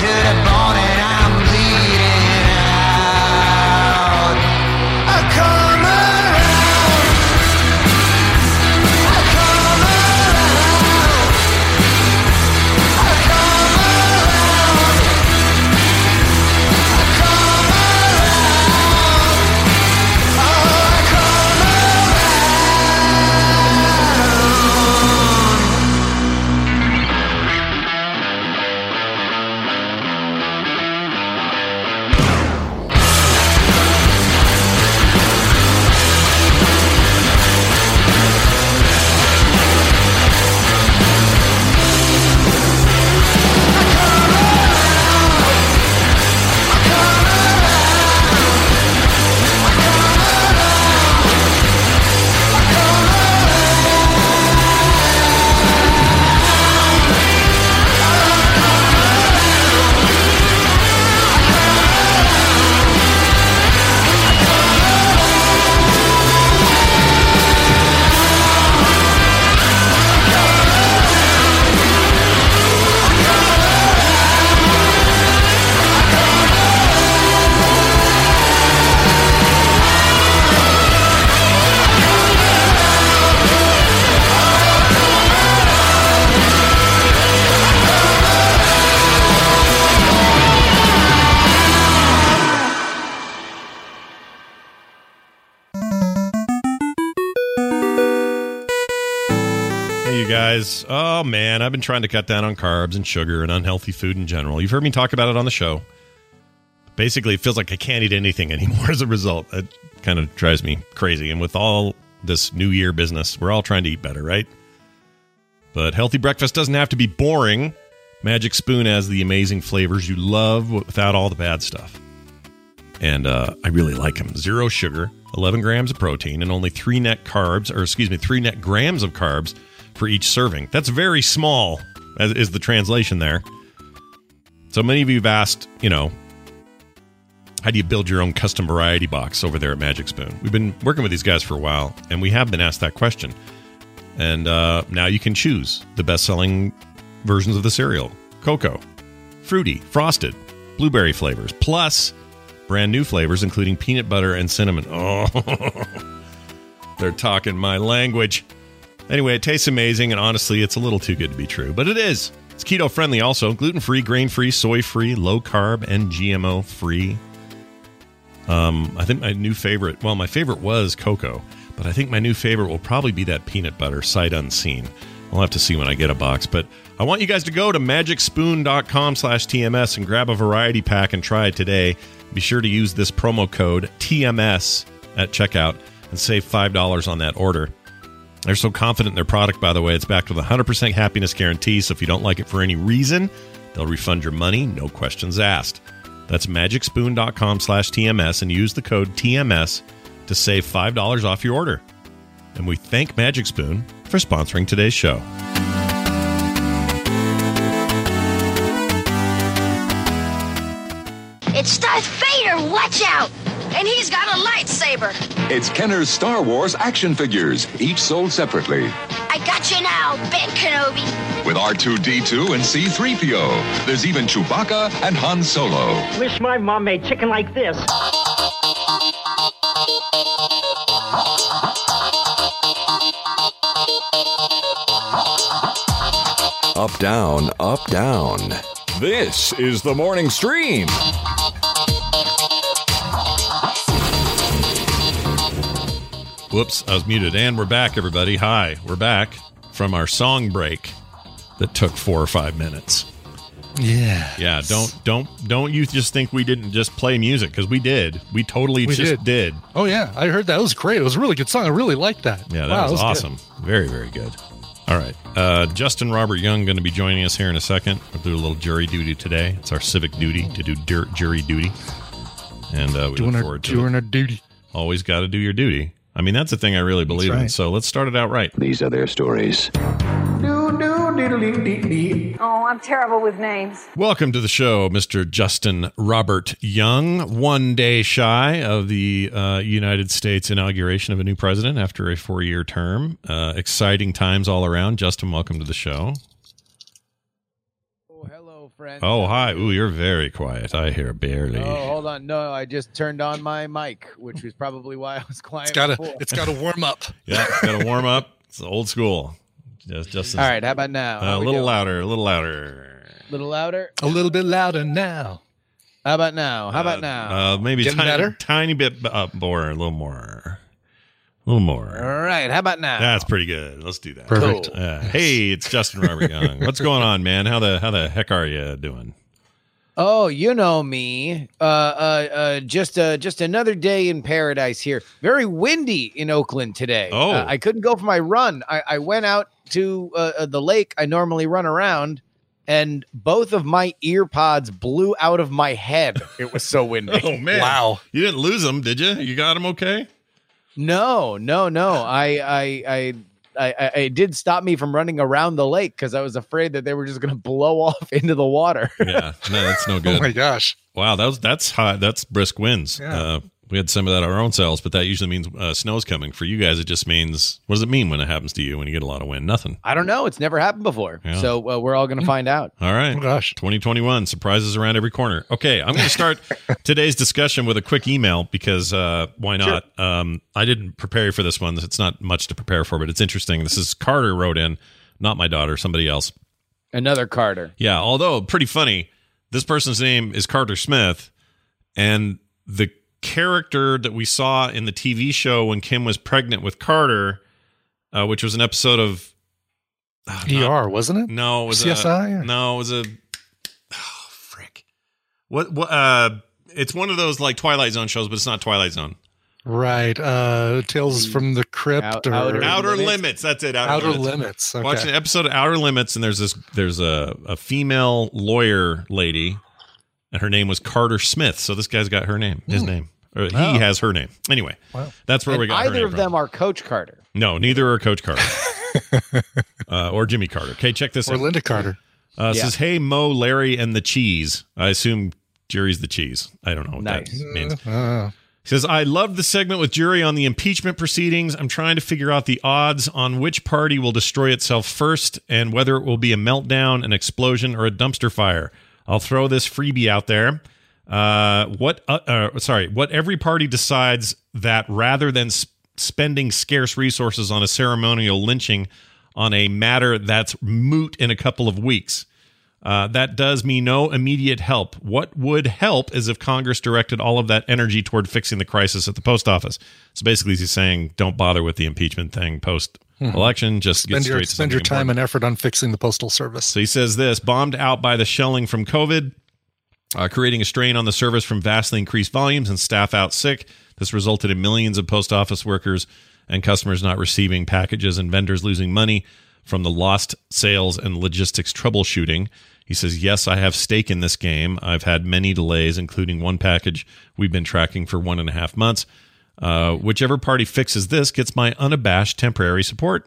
should have bought it, I'm bleeding out. I come around. I come around. I come around. I come around. Oh, I come Guys, oh man, I've been trying to cut down on carbs and sugar and unhealthy food in general. You've heard me talk about it on the show. Basically, it feels like I can't eat anything anymore as a result. It kind of drives me crazy. And with all this New Year business, we're all trying to eat better, right? But healthy breakfast doesn't have to be boring. Magic Spoon has the amazing flavors you love without all the bad stuff. And I really like them. 0 sugar, 11 grams of protein, and only 3 net grams of carbs for each serving. That's very small, as is the translation there. So many of you have asked, how do you build your own custom variety box over there at Magic Spoon? We've been working with these guys for a while, and we have been asked that question. And now you can choose the best-selling versions of the cereal. Cocoa, fruity, frosted, blueberry flavors, plus brand new flavors, including peanut butter and cinnamon. Oh, they're talking my language. Anyway, it tastes amazing, and honestly, it's a little too good to be true. But it is. It's keto-friendly also. Gluten-free, grain-free, soy-free, low-carb, and GMO-free. I think my new favorite... Well, my favorite was cocoa, but I think my new favorite will probably be that peanut butter, sight unseen. I'll have to see when I get a box. But I want you guys to go to magicspoon.com/TMS and grab a variety pack and try it today. Be sure to use this promo code TMS at checkout and save $5 on that order. They're so confident in their product, by the way. It's backed with a 100% happiness guarantee, so if you don't like it for any reason, they'll refund your money, no questions asked. That's magicspoon.com/TMS and use the code TMS to save $5 off your order. And we thank Magic Spoon for sponsoring today's show. It's Darth Vader, watch out! And he's got a lightsaber. It's Kenner's Star Wars action figures, each sold separately. I got you now, Ben Kenobi. With R2-D2 and C-3PO. There's even Chewbacca and Han Solo. Wish my mom made chicken like this. Up, down, up, down. This is the morning stream. Whoops, I was muted. And we're back, everybody. Hi, we're back from our song break that took 4 or 5 minutes. Yeah. Don't you just think we didn't just play music, because we did. We totally did. Oh yeah, I heard that. It was great. It was a really good song. I really liked that. Yeah, that was awesome. Good. Very, very good. All right. Justin Robert Young going to be joining us here in a second. We'll do a little jury duty today. It's our civic duty to do jury duty. And we look forward to doing our duty. Always got to do your duty. I mean, that's the thing I really believe in. So let's start it out right. These are their stories. Oh, I'm terrible with names. Welcome to the show, Mr. Justin Robert Young. 1 day shy of the United States inauguration of a new president after a 4-year term. Exciting times all around. Justin, welcome to the show. Oh, hello, friend. Oh, hi. Ooh, you're very quiet. I hear barely. Oh, hold on. No, I just turned on my mic, which was probably why I was quiet. It's got to warm up. Yeah, it's got to warm up. It's old school. Just all right. How about now? A little louder. A little louder. A little louder. A little bit louder now. How about now? Maybe better? tiny bit more. A little more. All right. How about now? That's pretty good. Let's do that. Perfect. Cool. Hey, it's Justin Robert Young. What's going on, man? How the heck are you doing? Oh, you know me. Just another day in paradise here. Very windy in Oakland today. Oh. I couldn't go for my run. I went out to the lake I normally run around, and both of my ear pods blew out of my head. It was so windy. Oh man! Wow. You didn't lose them, did you? You got them okay? No. I did stop me from running around the lake because I was afraid that they were just going to blow off into the water. Yeah, no, that's no good. Oh my gosh! Wow, that's hot. That's brisk winds. Yeah. We had some of that our own selves, but that usually means snow's coming. For you guys, it just means, what does it mean when it happens to you when you get a lot of wind? Nothing. I don't know. It's never happened before. Yeah. So we're all going to find out. All right. Oh gosh. 2021, surprises around every corner. Okay, I'm going to start today's discussion with a quick email because why not? Sure. I didn't prepare you for this one. It's not much to prepare for, but it's interesting. This is Carter wrote in, not my daughter, somebody else. Another Carter. Yeah, although pretty funny. This person's name is Carter Smith, and the character that we saw in the TV show when Kim was pregnant with Carter, which was an episode of ER, wasn't it? No, it was CSI. No, it was a frick. What? It's one of those like Twilight Zone shows, but it's not Twilight Zone. Right. Tales from the Crypt or Outer Limits. That's it. Outer Limits. Okay. Watch an episode of Outer Limits, and there's a female lawyer lady, and her name was Carter Smith. So this guy's got her name, his name. Or he has her name. Anyway, that's where we got her name either of from. them are Coach Carter. No, neither are Coach Carter. Or Jimmy Carter. Okay, check this out. Or Linda Carter. Says, hey, Mo, Larry, and the cheese. I assume Jerry's the cheese. I don't know what that means. He says, I love the segment with Jury on the impeachment proceedings. I'm trying to figure out the odds on which party will destroy itself first and whether it will be a meltdown, an explosion, or a dumpster fire. I'll throw this freebie out there. What every party decides that rather than spending scarce resources on a ceremonial lynching on a matter that's moot in a couple of weeks. That does me no immediate help. What would help is if Congress directed all of that energy toward fixing the crisis at the post office. So basically he's saying don't bother with the impeachment thing post-election. Just get straight to spend your time important. and effort on fixing the postal service. So he says this, bombed out by the shelling from COVID, creating a strain on the service from vastly increased volumes and staff out sick. This resulted in millions of post office workers and customers not receiving packages and vendors losing money from the lost sales and logistics troubleshooting. He says, yes, I have stake in this game. I've had many delays, including one package we've been tracking for 1.5 months. Whichever party fixes this gets my unabashed temporary support.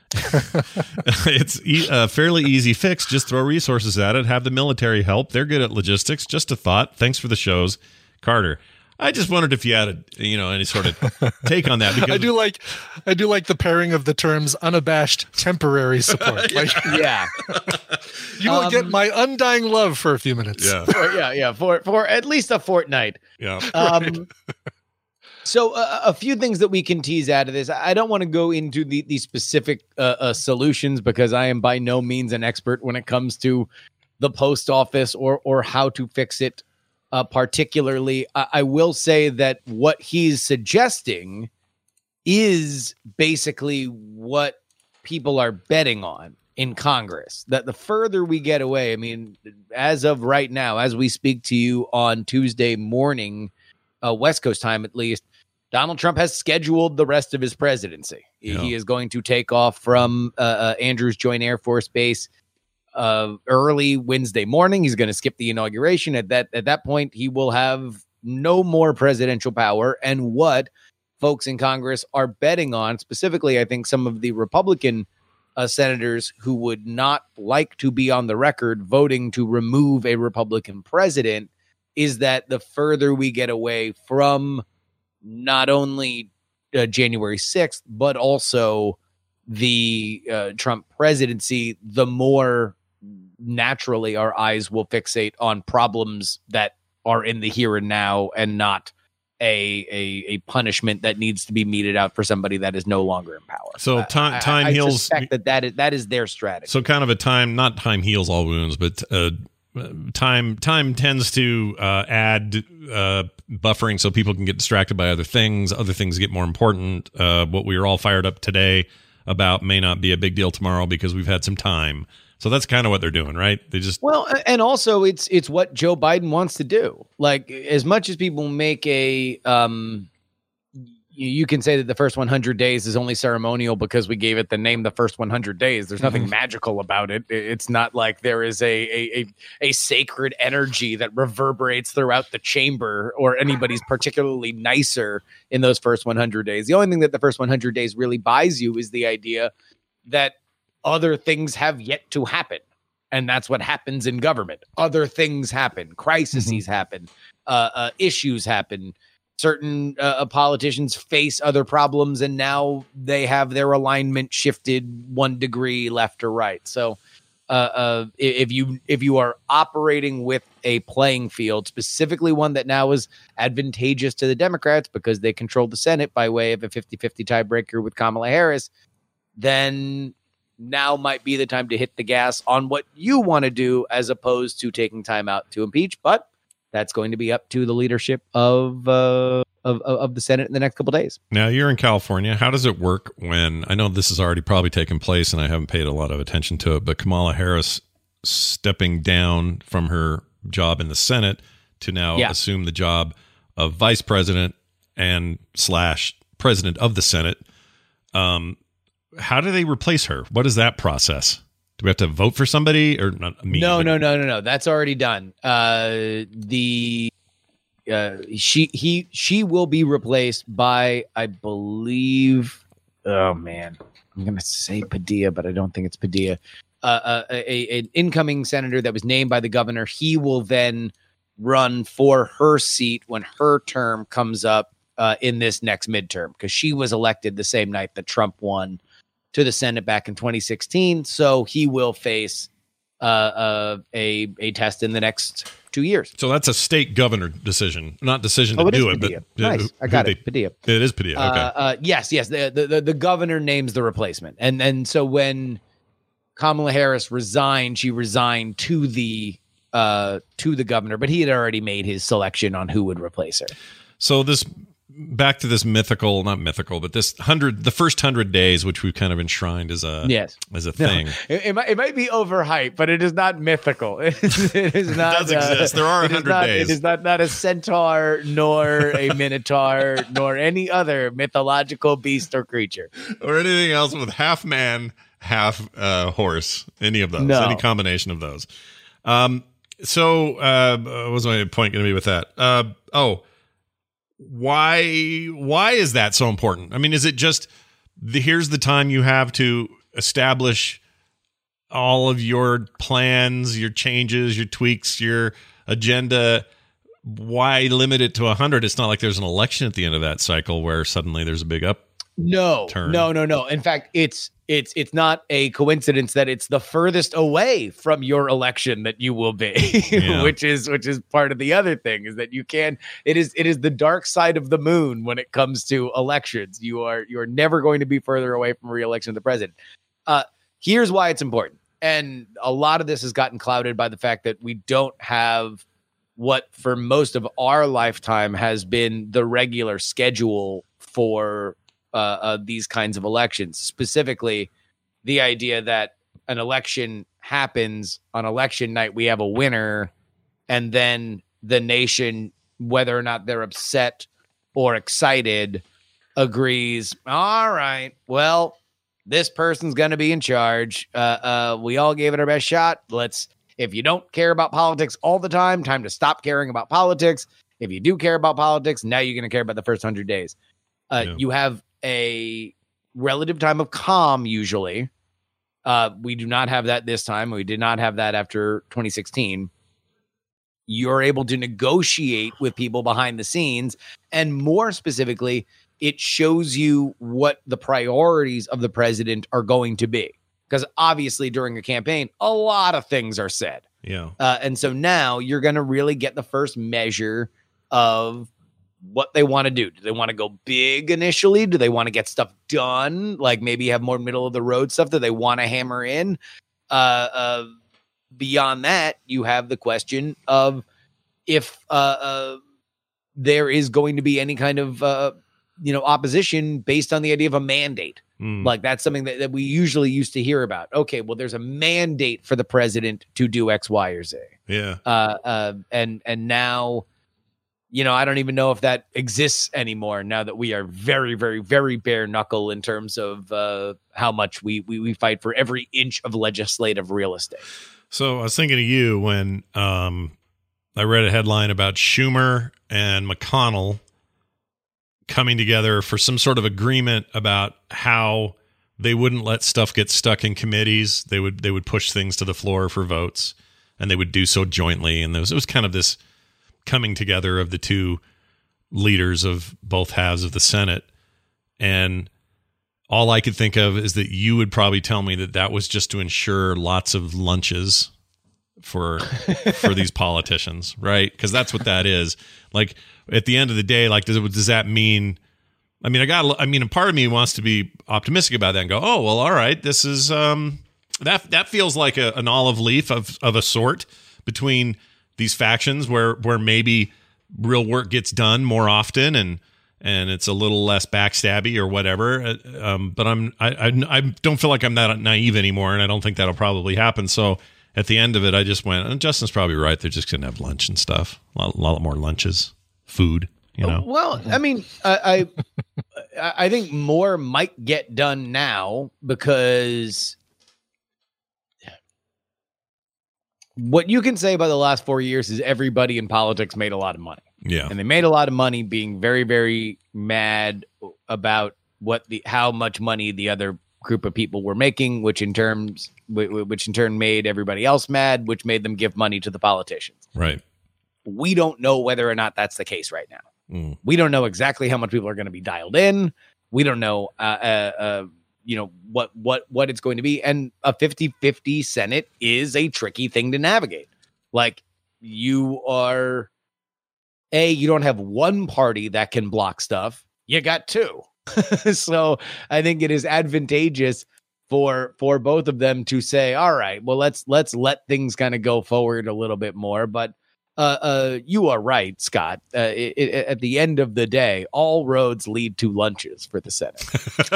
It's a fairly easy fix. Just throw resources at it. Have the military help. They're good at logistics. Just a thought. Thanks for the shows, Carter. I just wondered if you had any sort of take on that. Because I do like the pairing of the terms unabashed temporary support. Yeah. You will get my undying love for a few minutes. Yeah. For at least a fortnight. Yeah. So a few things that we can tease out of this. I don't want to go into the specific solutions because I am by no means an expert when it comes to the post office or how to fix it. Particularly, I will say that what he's suggesting is basically what people are betting on in Congress. That the further we get away, I mean, as of right now, as we speak to you on Tuesday morning, West Coast time at least, Donald Trump has scheduled the rest of his presidency. Yeah. He is going to take off from Andrews Joint Air Force Base early Wednesday morning. He's going to skip the inauguration. At that point, he will have no more presidential power. And what folks in Congress are betting on, specifically, I think some of the Republican senators who would not like to be on the record voting to remove a Republican president, is that the further we get away from not only January 6th, but also the Trump presidency, the more naturally our eyes will fixate on problems that are in the here and now and not a punishment that needs to be meted out for somebody that is no longer in power. So time I heals. suspect that is their strategy. So kind of not time heals all wounds, but time tends to add buffering so people can get distracted by other things. Other things get more important. What we were all fired up today about may not be a big deal tomorrow because we've had some time. So that's kind of what they're doing, right? They just and also it's what Joe Biden wants to do. Like, as much as people make a you can say that the first 100 days is only ceremonial because we gave it the name the first 100 days. There's nothing magical about it. It's not like there is a sacred energy that reverberates throughout the chamber or anybody's particularly nicer in those first 100 days. The only thing that the first 100 days really buys you is the idea that other things have yet to happen. And that's what happens in government. Other things happen. Crises happen. Issues happen. Certain politicians face other problems, and now they have their alignment shifted 1 degree left or right. So if you are operating with a playing field, specifically one that now is advantageous to the Democrats because they control the Senate by way of a 50-50 tiebreaker with Kamala Harris, then now might be the time to hit the gas on what you want to do as opposed to taking time out to impeach. But that's going to be up to the leadership of the Senate in the next couple of days. Now, you're in California. How does it work when, I know this has already probably taken place and I haven't paid a lot of attention to it, but Kamala Harris stepping down from her job in the Senate to now assume the job of vice president and / president of the Senate. How do they replace her? What is that process? Do we have to vote for somebody or not? No. That's already done. She will be replaced by, I believe. Oh man, I'm gonna say Padilla, but I don't think it's Padilla. An incoming senator that was named by the governor. He will then run for her seat when her term comes up in this next midterm, because she was elected the same night that Trump won to the Senate back in 2016. So he will face a test in the next 2 years. So that's a state governor decision, not decision to do it. Padilla. But nice, I got it. Padilla. It is Padilla. Okay. Yes. The governor names the replacement, and so when Kamala Harris resigned, she resigned to the governor, but he had already made his selection on who would replace her. So back to this not mythical, but the first 100 days, which we've kind of enshrined as a thing. No, it might be overhyped, but it is not mythical. It is not. It does exist. There are 100 days. It is not a centaur, nor a minotaur, nor any other mythological beast or creature, or anything else with half man, half horse. Any of those, any combination of those. So what was my point going to be with that? Why is that so important? I mean, is it just here's the time you have to establish all of your plans, your changes, your tweaks, your agenda? Why limit it to 100? It's not like there's an election at the end of that cycle where suddenly there's a big upturn. No. In fact, it's not a coincidence that it's the furthest away from your election that you will be, which is part of the other thing, is that you can. It is the dark side of the moon when it comes to elections. You are never going to be further away from re-election of the president. Here's why it's important, and a lot of this has gotten clouded by the fact that we don't have what for most of our lifetime has been the regular schedule for these kinds of elections, specifically the idea that an election happens on election night, we have a winner, and then the nation, whether or not they're upset or excited, agrees, all right, well, this person's going to be in charge. We all gave it our best shot. If you don't care about politics all the time to stop caring about politics. If you do care about politics, now you're going to care about the first 100 days. You have a relative time of calm usually. We do not have that this time. We did not have that after 2016. You're able to negotiate with people behind the scenes, and more specifically, it shows you what the priorities of the president are going to be. Because obviously during a campaign, a lot of things are said. Yeah. And so now you're going to really get the first measure of what they want to do. Do they want to go big initially? Do they want to get stuff done? Like maybe have more middle of the road stuff that they want to hammer in? Beyond that, you have the question of if there is going to be any kind of opposition based on the idea of a mandate. Like that's something that we usually used to hear about. Okay, well, there's a mandate for the president to do X, Y, or Z. Yeah. And now, I don't even know if that exists anymore now that we are very, very, very bare knuckle in terms of how much we fight for every inch of legislative real estate. So I was thinking of you when I read a headline about Schumer and McConnell coming together for some sort of agreement about how they wouldn't let stuff get stuck in committees. They would push things to the floor for votes, and they would do so jointly. And it was kind of this coming together of the two leaders of both halves of the Senate. And all I could think of is that you would probably tell me that was just to ensure lots of lunches for these politicians, right? Because that's what that is. Like at the end of the day, like does that mean? I mean, a part of me wants to be optimistic about that and go, oh well, all right, this is that feels like an olive leaf of a sort between these factions where maybe real work gets done more often and it's a little less backstabby or whatever. But I don't feel like I'm that naive anymore, and I don't think that'll probably happen. So at the end of it, I just went, Justin's probably right. They're just going to have lunch and stuff. A lot more lunches, food, Well, I mean, I think more might get done now because what you can say about the last 4 years is everybody in politics made a lot of money. Yeah. And they made a lot of money being very, very mad about how much money the other group of people were making, which in turn made everybody else mad, which made them give money to the politicians. Right. We don't know whether or not that's the case right now. We don't know exactly how much people are going to be dialed in. We don't know, what it's going to be. And a 50-50 Senate is a tricky thing to navigate. Like you don't have one party that can block stuff. You got two. So I think it is advantageous for both of them to say, all right, well, let's let things kind of go forward a little bit more. But you are right, Scott. At the end of the day, all roads lead to lunches for the Senate.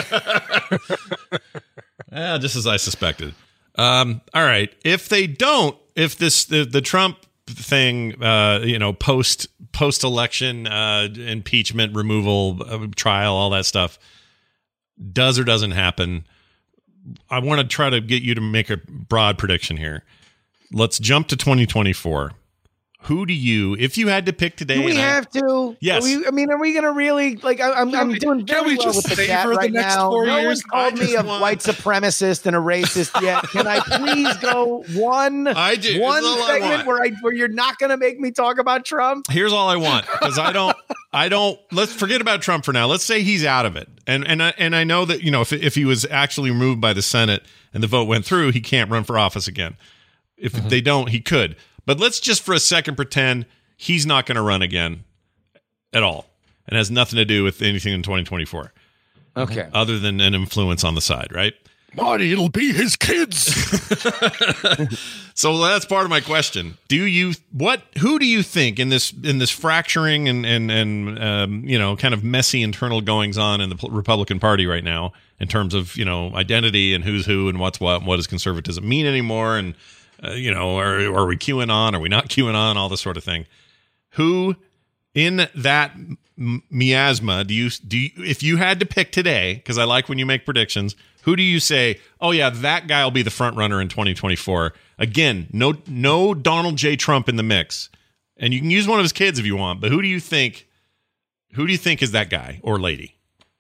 Just as I suspected. All right. If they don't, if the Trump thing, post-election impeachment, removal, trial, all that stuff does or doesn't happen, I want to try to get you to make a broad prediction here. Let's jump to 2024. Who do you, if you had to pick today? Do we have to? Yes. Are we going to really, I'm doing very well with the chat right now. No one's called me a white supremacist and a racist yet. Can I please go one segment where you're not going to make me talk about Trump? Here's all I want, because I don't, let's forget about Trump for now. Let's say he's out of it. And I know that, if he was actually removed by the Senate and the vote went through, he can't run for office again. If they don't, he could. But let's just for a second pretend he's not going to run again at all and has nothing to do with anything in 2024. Okay. Other than an influence on the side, right? Marty, it'll be his kids. So that's part of my question. Who do you think in this fracturing and kind of messy internal goings on in the Republican Party right now in terms of, identity and who's who and what's what and what does conservatism mean anymore, and are we QAnon? Are we not QAnon? All this sort of thing. Who in that miasma do you, if you had to pick today, because I like when you make predictions, who do you say, oh yeah, that guy will be the front runner in 2024? Again, no Donald J. Trump in the mix. And you can use one of his kids if you want, but who do you think is that guy or lady?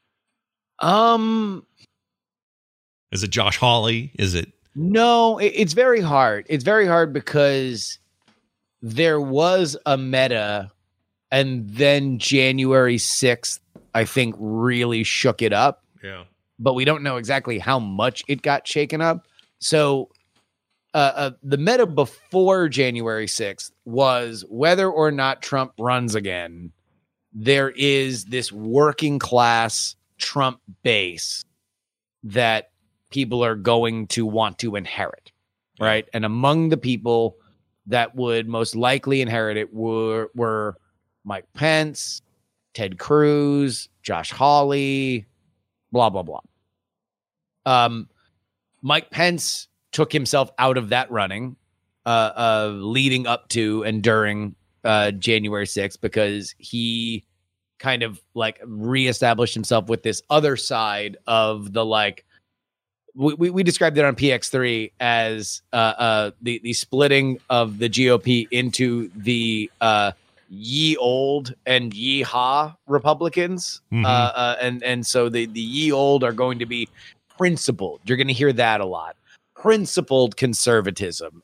Is it Josh Hawley? Is it? No, it's very hard. It's very hard because there was a meta, and then January 6th, I think, really shook it up. Yeah. But we don't know exactly how much it got shaken up. So the meta before January 6th was whether or not Trump runs again, there is this working class Trump base that people are going to want to inherit, right? And among the people that would most likely inherit it were Mike Pence, Ted Cruz, Josh Hawley, blah, blah, blah. Mike Pence took himself out of that running leading up to and during January 6th because he kind of like reestablished himself with this other side of the like we described it on PX3 as the splitting of the GOP into the ye old and yeehaw Republicans. And so the ye old are going to be principled. You're going to hear that a lot. Principled conservatism,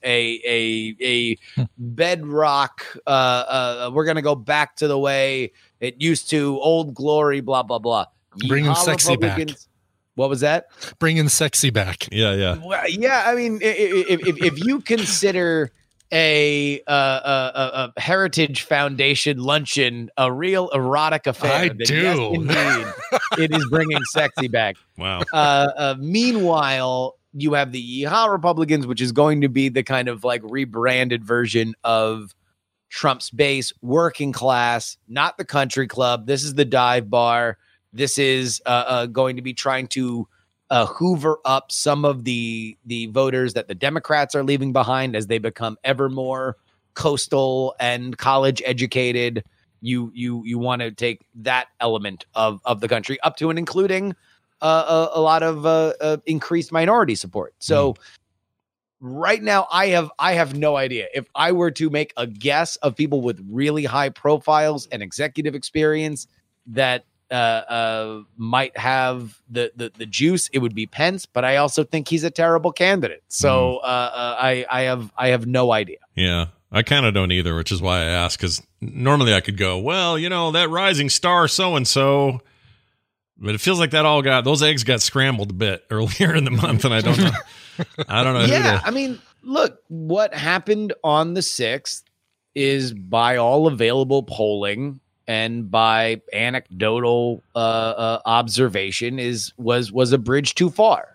a bedrock. We're going to go back to the way it used to, old glory, blah, blah, blah. Bringing sexy back. What was that? Bringing sexy back. Yeah. Well, yeah, I mean, if you consider a Heritage Foundation luncheon a real erotic affair, I then do. yes, indeed, it is bringing sexy back. Wow. Meanwhile, you have the Yeehaw Republicans, which is going to be the kind of like rebranded version of Trump's base, working class, not the country club. This is the dive bar. This is going to be trying to hoover up some of the voters that the Democrats are leaving behind as they become ever more coastal and college educated. You want to take that element of the country up to and including a lot of increased minority support. So right now, I have no idea. If I were to make a guess of people with really high profiles and executive experience that might have the juice, it would be Pence. But I also think he's a terrible candidate. So I have no idea. Yeah. I kind of don't either, which is why I asked, because normally I could go, well, that rising star so-and-so. But it feels like those eggs got scrambled a bit earlier in the month, and I don't know. I don't know. Yeah, I mean, look, what happened on the 6th is by all available polling and by anecdotal observation was a bridge too far.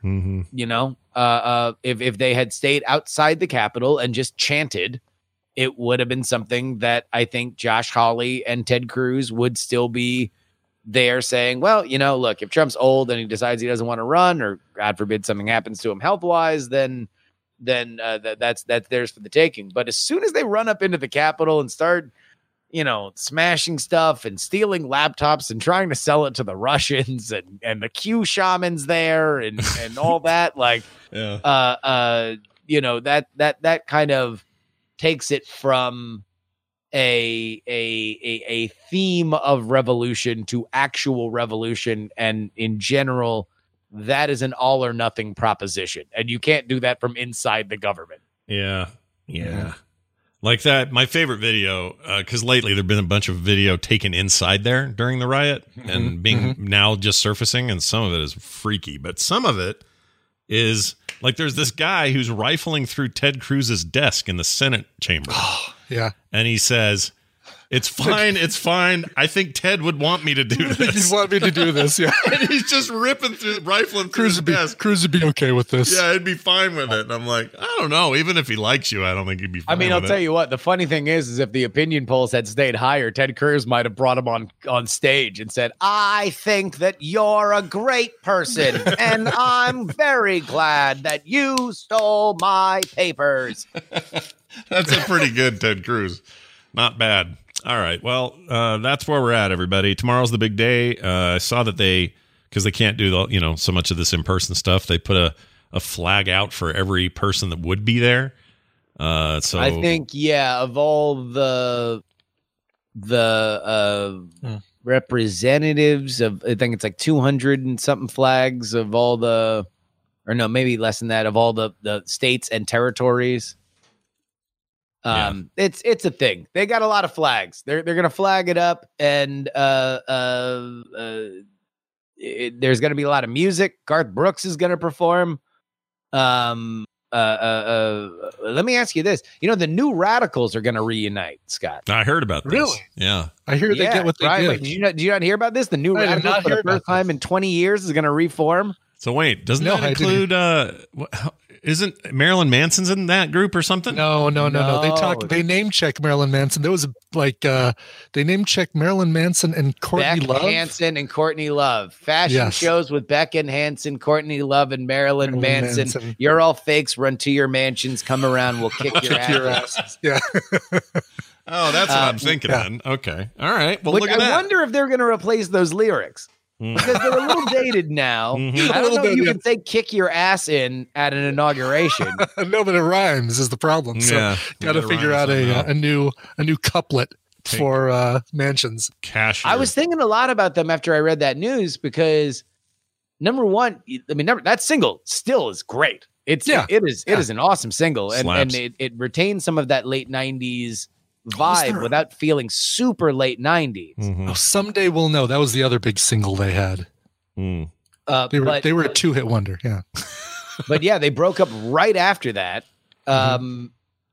If they had stayed outside the Capitol and just chanted, it would have been something that I think Josh Hawley and Ted Cruz would still be there saying, well, look, if Trump's old and he decides he doesn't want to run, or God forbid something happens to him health wise, then that's theirs for the taking. But as soon as they run up into the Capitol and start, smashing stuff and stealing laptops and trying to sell it to the Russians and the Q shamans there and all that, like, that kind of takes it from a theme of revolution to actual revolution, and in general that is an all or nothing proposition, and you can't do that from inside the government. Yeah like that. My favorite video, because lately there've been a bunch of video taken inside there during the riot and being now just surfacing, and some of it is freaky, but some of it is like there's this guy who's rifling through Ted Cruz's desk in the Senate chamber. Yeah. And he says, it's fine. I think Ted would want me to do this. He'd want me to do this, yeah. And he's just rifling through his desk. Cruz would be okay with this. Yeah, he'd be fine with it. And I'm like, I don't know. Even if he likes you, I don't think he'd be fine with it. I'll tell you what, the funny thing is if the opinion polls had stayed higher, Ted Cruz might have brought him on stage and said, I think that you're a great person, and I'm very glad that you stole my papers. That's a pretty good Ted Cruz. Not bad. All right. Well, that's where we're at, everybody. Tomorrow's the big day. I saw that because they can't do so much of this in-person stuff, they put a flag out for every person that would be there. So I think, of all the representatives of, I think it's like 200 and something flags of all maybe less than that, of all the states and territories. It's a thing. They got a lot of flags. They're gonna flag it up, and there's gonna be a lot of music. Garth Brooks is gonna perform. Let me ask you this. The New Radicals are going to reunite, Scott. I heard about this. Really? Yeah. I hear they get what they right. give. Wait, did you not hear about this? The New Radicals for the first time in 20 years is going to reform. So wait, doesn't that include isn't Marilyn Manson's in that group or something? No. They name check Marilyn Manson. There was they name check Marilyn Manson and Courtney Love. Hanson and Courtney Love. Fashion shows with Beck and Hanson, Courtney Love, and Marilyn Manson. You're all fakes. Run to your mansions. Come around. We'll kick your asses. Yeah. Oh, that's what I'm thinking then. Okay. All right. Well, look at that. I wonder if they're going to replace those lyrics. Because they're a little dated now. I don't know if you can say "kick your ass in" at an inauguration. No, but it rhymes is the problem. So got to figure out a new couplet for mansions. Cashier. I was thinking a lot about them after I read that news because number one, that single still is great. It is an awesome single, and it retains some of that late '90s vibe without feeling super late 90s. Oh, Someday We'll Know. That was the other big single they had. They were a two-hit wonder. Yeah. But yeah, they broke up right after that. And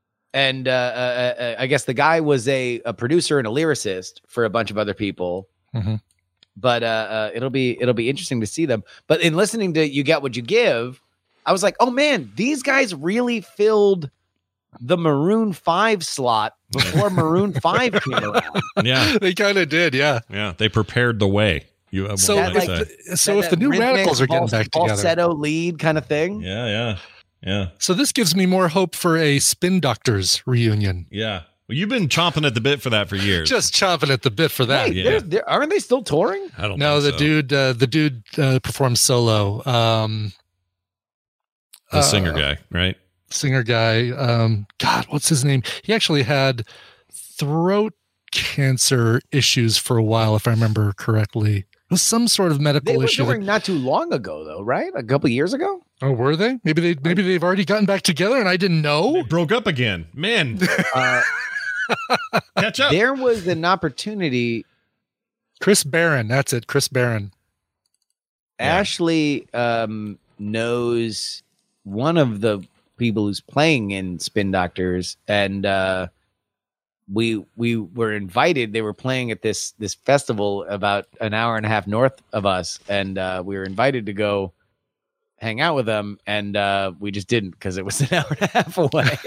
I guess the guy was a producer and a lyricist for a bunch of other people. But it'll be interesting to see them. But in listening to You Get What You Give, I was like, oh man, these guys really filled the Maroon 5 slot before Maroon 5 came around. Yeah. They kind of did, yeah. Yeah, they prepared the way. So if the New Radicals are getting back together. Falsetto lead kind of thing. Yeah. So this gives me more hope for a Spin Doctors reunion. Yeah. Well, you've been chomping at the bit for that for years. Just chomping at the bit for that. Wait, aren't they still touring? I don't know. No, the dude performs solo. The singer guy, right? Singer guy. God, what's his name? He actually had throat cancer issues for a while, if I remember correctly. It was some sort of medical issue. They were touring not too long ago, though, right? A couple years ago. Oh, were they? Maybe they've already gotten back together, and I didn't know. They broke up again, man. Catch up. There was an opportunity. Chris Barron, that's it. Chris Barron. Ashley knows one of the people who's playing in Spin Doctors, and we were invited. They were playing at this festival about an hour and a half north of us, and we were invited to go hang out with them, and we just didn't because it was an hour and a half away.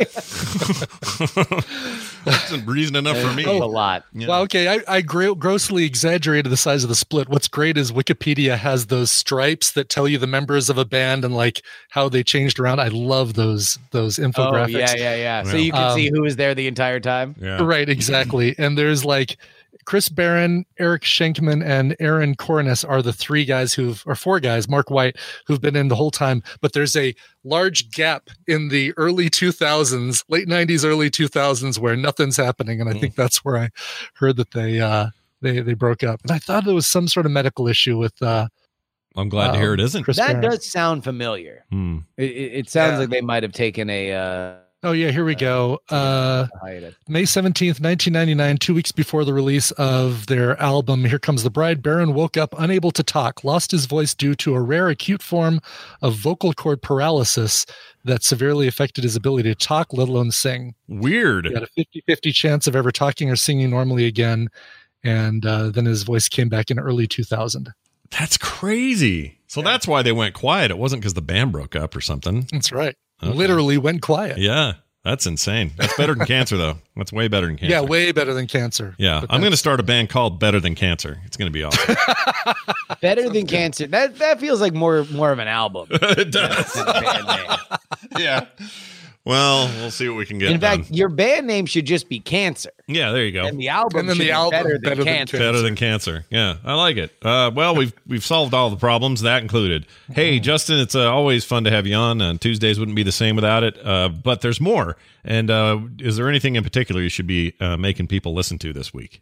That's reason enough for me. A lot. Yeah. Well, okay, I grossly exaggerated the size of the split. What's great is Wikipedia has those stripes that tell you the members of a band and like how they changed around. I love those infographics. Oh, yeah. So you can see who was there the entire time. Yeah. Right, exactly. And there's like Chris Barron, Eric Schenkman, and Aaron Cornish are the four guys, Mark White, who've been in the whole time. But there's a large gap in the early 2000s, late 90s, early 2000s, where nothing's happening. And I think that's where I heard that they broke up. And I thought there was some sort of medical issue with. I'm glad to hear it isn't. Chris that Barron. does sound familiar. It sounds like they might have taken a. Oh, yeah, here we go. May 17th, 1999, 2 weeks before the release of their album, Here Comes the Bride, Barron woke up unable to talk, lost his voice due to a rare acute form of vocal cord paralysis that severely affected his ability to talk, let alone sing. Weird. He had a 50-50 chance of ever talking or singing normally again, and then his voice came back in early 2000. That's crazy. So that's why they went quiet. It wasn't because the band broke up or something. That's right. Okay. Literally went quiet. Yeah, that's insane. That's better than cancer, though. That's way better than cancer. Yeah, way better than cancer. Yeah, I'm going to start a band called Better Than Cancer. It's going to be awesome. Better Than Cancer. That feels like more of an album. It does. Yeah. Well, we'll see what we can get. In fact, your band name should just be Cancer. Yeah, there you go. And the album should be Better Than Cancer. Better Than Cancer. Yeah, I like it. Well, we've solved all the problems, that included. Hey, Justin, it's always fun to have you on. Tuesdays wouldn't be the same without it. But there's more. And is there anything in particular you should be making people listen to this week?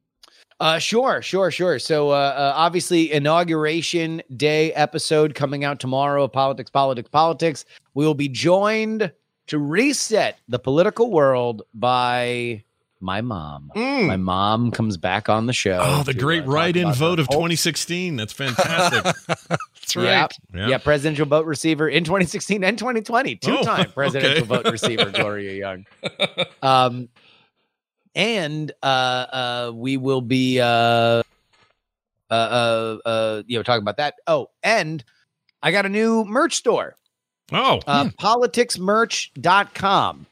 Sure. So obviously, Inauguration Day episode coming out tomorrow of Politics. We will be joined to reset the political world by my mom. My mom comes back on the show. Oh, the great write-in vote of 2016. That's fantastic. That's right. Yeah, presidential vote receiver in 2016 and 2020. Two-time presidential vote receiver, Gloria Young. And we will be talking about that. Oh, and I got a new merch store. Politicsmerch.com.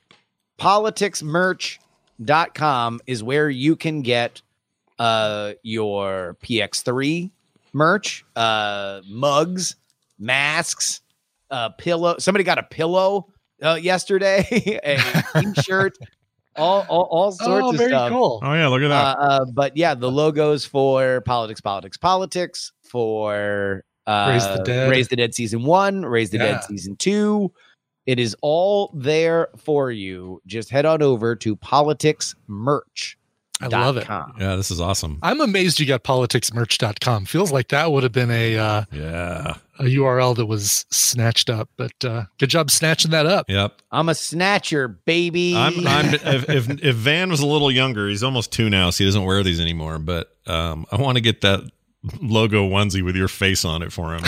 Politicsmerch.com is where you can get your PX3 merch, mugs, masks, pillow. Somebody got a pillow yesterday, a t-shirt, all sorts of very stuff. Cool. Oh yeah, look at that. But yeah, the logos for Politics, for Raise the Dead season 1, Raise the Dead season 2. It is all there for you. Just head on over to politicsmerch.com. I love it. Yeah, this is awesome. I'm amazed you got politicsmerch.com. Feels like that would have been a URL that was snatched up, but good job snatching that up. Yep. I'm a snatcher, baby. If Van was a little younger, he's almost 2 now, so he doesn't wear these anymore, but I want to get that logo onesie with your face on it for him.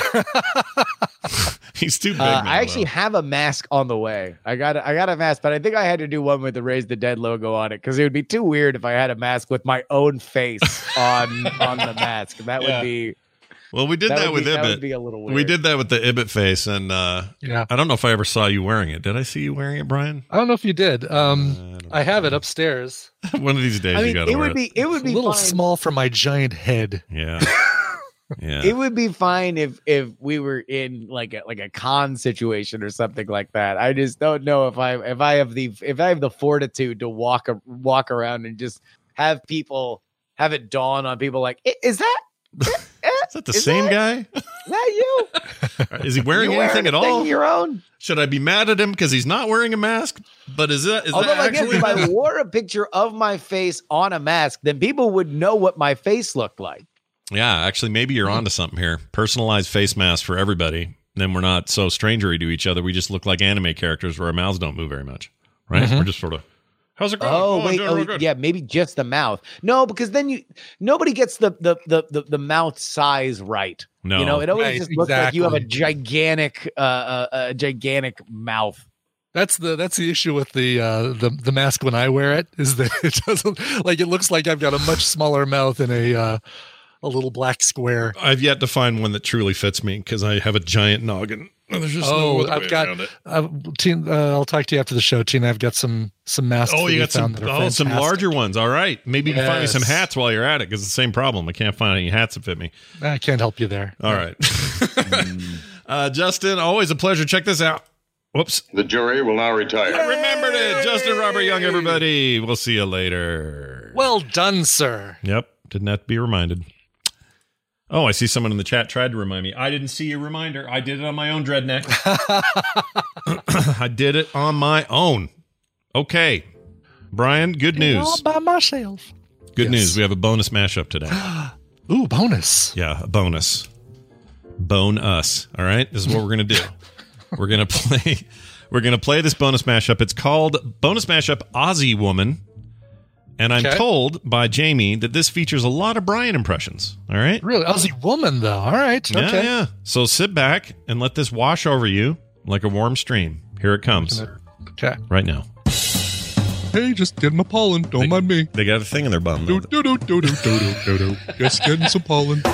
He's too big now, I actually have a mask on the way. I got a mask, but I think I had to do one with the Raise the Dead logo on it because it would be too weird if I had a mask with my own face on the mask. That would be. Well, we did that with Ibbott. That would be a little weird. We did that with the Ibbott face, and I don't know if I ever saw you wearing it. Did I see you wearing it, Brian? I don't know if you did. I have it upstairs. One of these days, you got to wear it. It would be a little fine. small for my giant head. Yeah. Yeah. It would be fine if we were in like a con situation or something like that. I just don't know if I have the fortitude to walk around and just have it dawn on people like, is that the same guy? Is that you? Is he wearing anything at all? Your own? Should I be mad at him because he's not wearing a mask? But is that actually? If I wore a picture of my face on a mask, then people would know what my face looked like. Yeah, actually, maybe you're onto something here. Personalized face mask for everybody. Then we're not so strangery to each other. We just look like anime characters where our mouths don't move very much, right? We're just sort of, how's it going? Yeah, maybe just the mouth. No, because then nobody gets the mouth size right. No, you know, it always just looks like you have a gigantic mouth. That's the issue with the mask when I wear it, is that it doesn't, like, it looks like I've got a much smaller mouth in a little black square. I've yet to find one that truly fits me because I have a giant noggin. There's just no other way around it. I'll talk to you after the show, Tina. I've got some masks. Oh, you got some larger ones. All right, maybe you can find me some hats while you're at it, because it's the same problem. I can't find any hats that fit me. I can't help you there. All right, Justin, always a pleasure. Check this out. Whoops. The jury will now retire. I remembered it. Justin Robert Young, everybody. We'll see you later. Well done, sir. Yep. Didn't have to be reminded. Oh, I see someone in the chat tried to remind me. I didn't see your reminder. I did it on my own, Dreadneck. I did it on my own. Okay. Brian, good news. All by myself. Good news. We have a bonus mashup today. Ooh, bonus. Yeah, a bonus. Bone us. All right? This is what we're going to do. We're going to play this bonus mashup. It's called Bonus Mashup Aussie Woman. And I'm told by Jamie that this features a lot of Brian impressions. All right? Really? Aussie Woman, though. All right. Okay. Yeah. So sit back and let this wash over you like a warm stream. Here it comes. Okay. Right now. Hey, just getting my pollen. Don't mind me. They got a thing in their bum. Do. Just getting some pollen.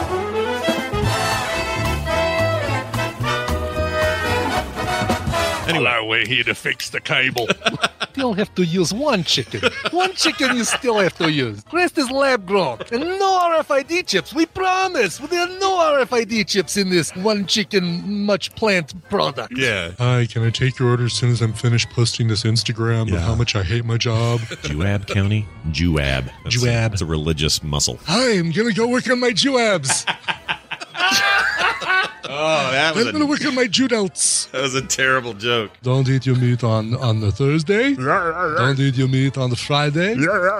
Anyway, we're here to fix the cable. Still have to use one chicken. One chicken you still have to use. The rest is lab grown. And no RFID chips. We promise. There are no RFID chips in this one chicken, much plant product. Yeah. Hi, can I take your order as soon as I'm finished posting this Instagram of how much I hate my job? Juab County? Juab. Juab. It's a religious muscle. Hi, I'm going to go work on my Juabs. Oh, I'm going to work on my Judelts. That was a terrible joke. Don't eat your meat on the Thursday. Don't eat your meat on the Friday.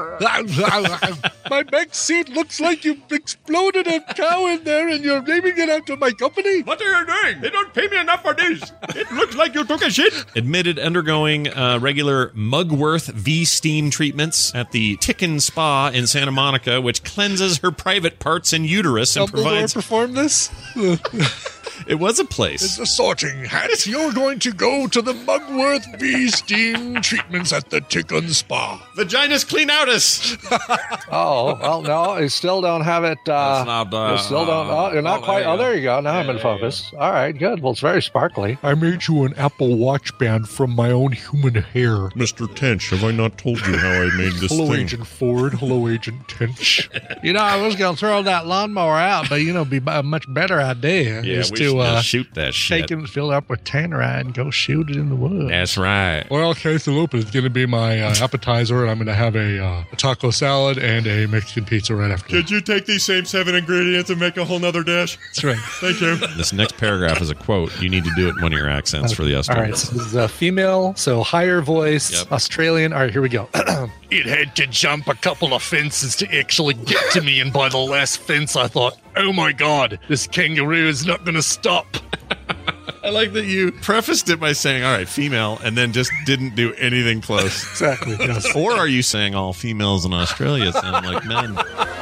My back seat looks like you've exploded a cow in there and you're naming it after my company. What are you doing? They don't pay me enough for this. It looks like you took a shit. Admitted undergoing regular Mugworth V-steam treatments at the Ticken Spa in Santa Monica, which cleanses her private parts and uterus and Dumbledore performed this? It was a place. It's a sorting hat. You're going to go to the Mugworth V Steam treatments at the Tickun Spa. Vaginas clean outus. Oh, well, no, you still don't have it. You still don't. Oh, you're not quite. There you go. Now I'm in focus. All right, good. Well, it's very sparkly. I made you an Apple Watch band from my own human hair. Mr. Tench, have I not told you how I made this Hello, thing? Agent Ford. Hello, Agent Tench. I was going to throw that lawnmower out, but be a much better idea Yeah, is we to should shoot that shit. shake it, fill it up with tannerite, and go shoot it in the woods. That's right. Well, quesalupa is going to be my appetizer, and I'm going to have a taco salad and a Mexican pizza right after. Could you take these same 7 ingredients and make a whole nother dish? That's right. Thank you. This next paragraph is a quote. You need to do it in one of your accents for the All Australians. right, so this is a female, so higher voice, Australian. All right, here we go. It had to jump a couple of fences to actually get to me, and by the last fence, I thought, oh my God, this kangaroo is not going to stop. I like that you prefaced it by saying, all right, female, and then just didn't do anything close. Exactly. Yes. Or are you saying all females in Australia sound like men?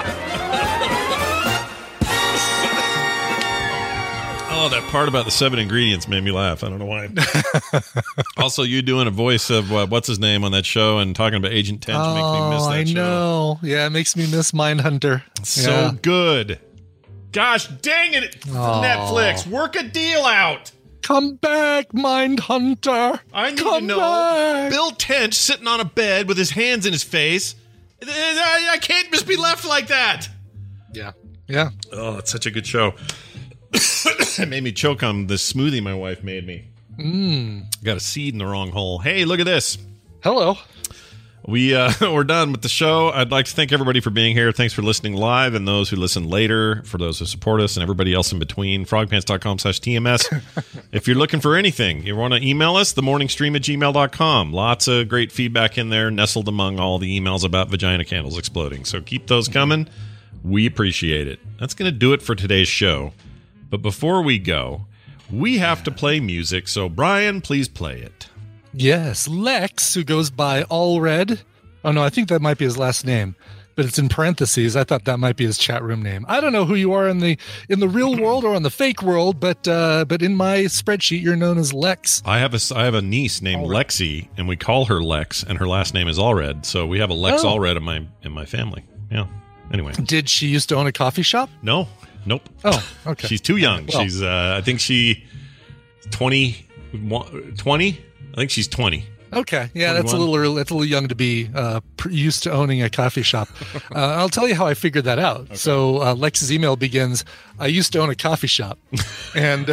Oh, that part about the 7 ingredients made me laugh. I don't know why. Also, you doing a voice of what's his name on that show and talking about Agent Tench makes me miss that I show. know. Yeah, it makes me miss Mindhunter. So good. Gosh dang it, Netflix. Work a deal out. Come back, Mindhunter. I need to know. Back. Bill Tench sitting on a bed with his hands in his face. I can't just be left like that. Yeah. Yeah. Oh, it's such a good show. It made me choke on the smoothie my wife made me. Got a seed in the wrong hole. Hey, look at this. Hello. We're done with the show. I'd like to thank everybody for being here. Thanks for listening live, and those who listen later, for those who support us, and everybody else in between. Frogpants.com/TMS. If you're looking for anything, you want to email us, themorningstream@gmail.com. Lots of great feedback in there, nestled among all the emails about vagina candles exploding. So keep those coming. We appreciate it. That's going to do it for today's show. But before we go, we have to play music. So, Brian, please play it. Yes, Lex, who goes by Allred. Oh, no, I think that might be his last name, but it's in parentheses. I thought that might be his chat room name. I don't know who you are in the real world or in the fake world, but in my spreadsheet, you're known as Lex. I have a niece named Lexi, and we call her Lex, and her last name is Allred. So we have a Lex Allred in my family. Yeah. Anyway, did she used to own a coffee shop? No. Nope. Oh, okay. She's too young. Well, she's I think she 20. I think she's 20. Okay, yeah, 21. that's a little young to be used to owning a coffee shop. I'll tell you how I figured that out. Okay. So Lex's email begins, I used to own a coffee shop. And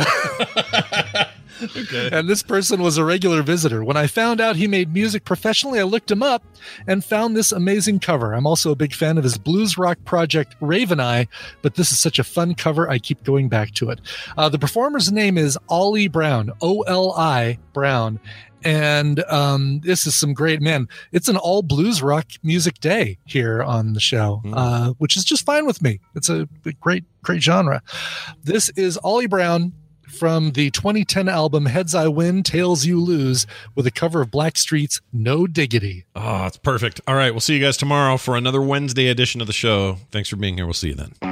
okay. And this person was a regular visitor. When I found out he made music professionally, I looked him up and found this amazing cover. I'm also a big fan of his blues rock project, Raven Eye, but this is such a fun cover, I keep going back to it. The performer's name is Ollie Brown, O-L-I Brown. And this is some great, man, it's an all blues rock music day here on the show, which is just fine with me. It's a great genre. This is Ollie Brown from the 2010 album Heads I Win, Tails You Lose, with a cover of Blackstreet's No Diggity. Oh, it's perfect. All right, we'll see you guys tomorrow for another Wednesday edition of the show. Thanks for being here. We'll see you then.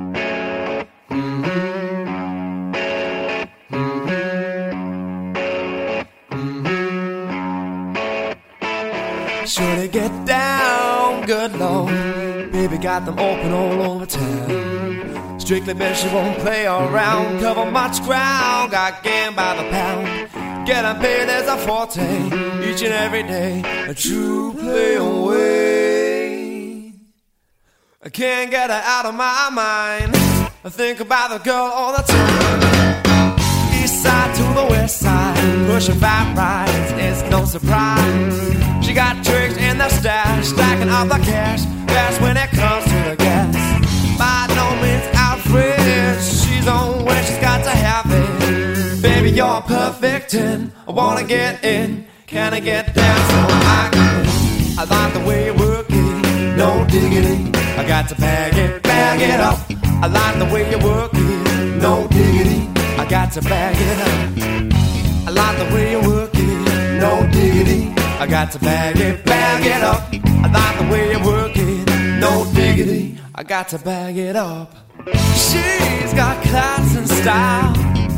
Shorty get down, good Lord. Baby got them open all over town. Strictly bitch, she won't play around. Cover much ground, got game by the pound. Getting paid as a forte, each and every day. A true play away. I can't get her out of my mind. I think about the girl all the time. East side to the west side, pushing fat rides, it's no surprise. She got tricks in the stash, stacking up the cash. That's when it comes to the gas. By no means outraged, she's on when she's got to have it. Baby, you're perfect 10. I wanna get in, can I get down so I can? I like the way you work it, no diggity. I got to bag it up. I like the way you work it, no diggity. I got to bag it up. I like the way you work it, no diggity. I got to bag it up. I like the way you work it, no diggity. I got to bag it up. She's got class and style.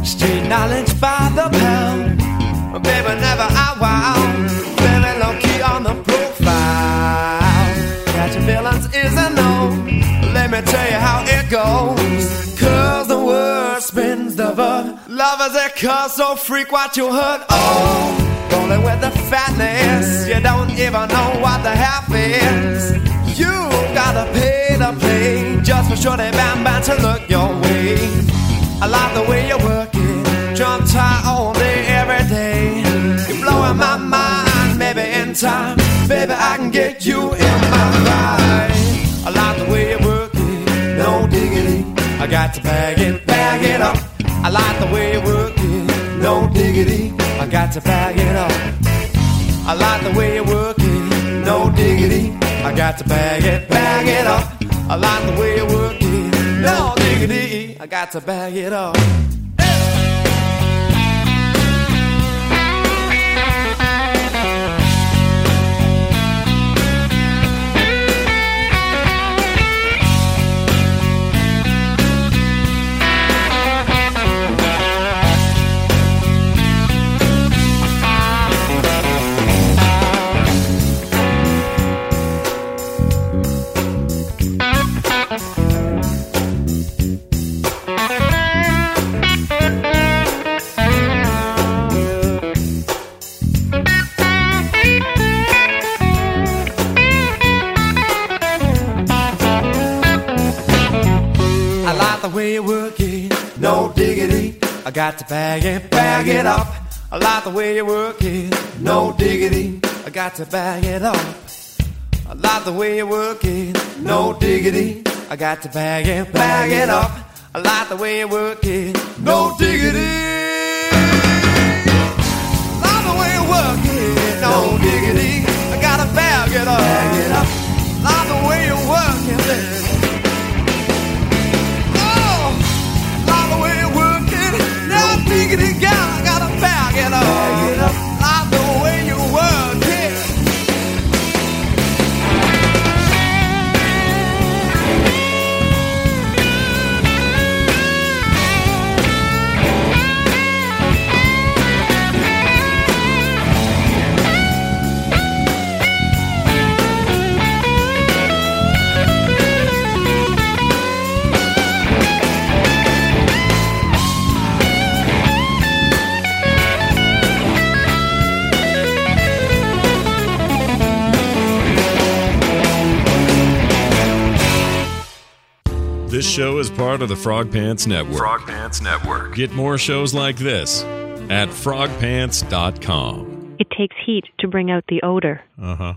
Street knowledge by the pound. Baby, never I wow. Very low key on the profile. Catching feelings is a no. Let me tell you how it goes. Cause the word spins the verb. Lovers that cuss, so freak what you heard. Oh, rolling with the fatness. You don't even know what the half is. You gotta pay to play. Just for sure they bam bam to look your way. I like the way you work it. Jump tight all day, every day. You're blowing my mind, maybe in time. Baby, I can get you in my ride. I like the way you work it, no diggity. I got to bag it up. I like the way you work it, no diggity. I got to bag it up. I like the way you work it, no diggity. I got to bag it up. I like the way you work it, no diggity. I got to bag it up. The way you work it, no diggity. I got to bag it up. I like the way you work it, no diggity. I got to bag it up. I like the way you work it, no diggity. I got to bag it up. I like the way you work it, no diggity. I like the way you work it, no diggity. I gotta bag it up. I like the way you work it. Diggity gal, I gotta bag it up. Like the way you work it. This show is part of the Frog Pants Network. Frog Pants Network. Get more shows like this at frogpants.com. It takes heat to bring out the odor. Uh-huh.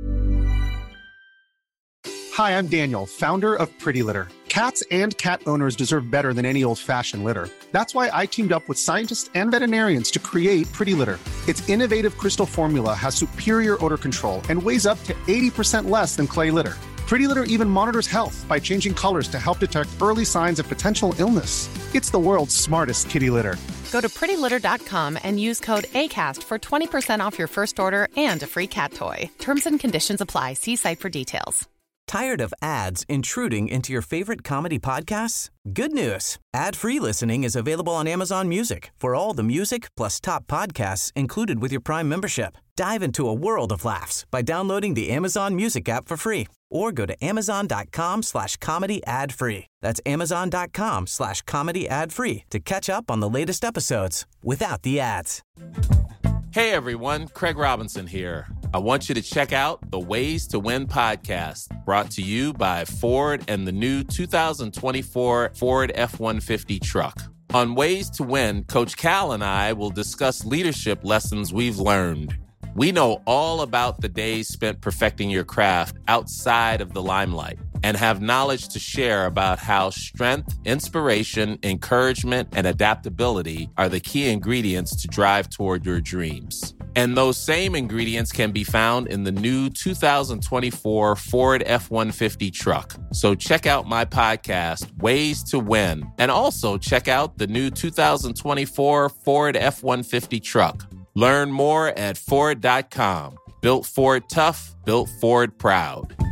Hi, I'm Daniel, founder of Pretty Litter. Cats and cat owners deserve better than any old-fashioned litter. That's why I teamed up with scientists and veterinarians to create Pretty Litter. Its innovative crystal formula has superior odor control and weighs up to 80% less than clay litter. Pretty Litter even monitors health by changing colors to help detect early signs of potential illness. It's the world's smartest kitty litter. Go to prettylitter.com and use code ACAST for 20% off your first order and a free cat toy. Terms and conditions apply. See site for details. Tired of ads intruding into your favorite comedy podcasts? Good news. Ad-free listening is available on Amazon Music for all the music plus top podcasts included with your Prime membership. Dive into a world of laughs by downloading the Amazon Music app for free or go to amazon.com/comedy ad-free. That's amazon.com/comedy ad-free to catch up on the latest episodes without the ads. Hey everyone, Craig Robinson here. I want you to check out the Ways to Win podcast, brought to you by Ford and the new 2024 Ford F-150 truck. On Ways to Win, Coach Cal and I will discuss leadership lessons we've learned. We know all about the days spent perfecting your craft outside of the limelight and have knowledge to share about how strength, inspiration, encouragement, and adaptability are the key ingredients to drive toward your dreams. And those same ingredients can be found in the new 2024 Ford F-150 truck. So check out my podcast, Ways to Win, and also check out the new 2024 Ford F-150 truck. Learn more at Ford.com. Built Ford tough, built Ford proud.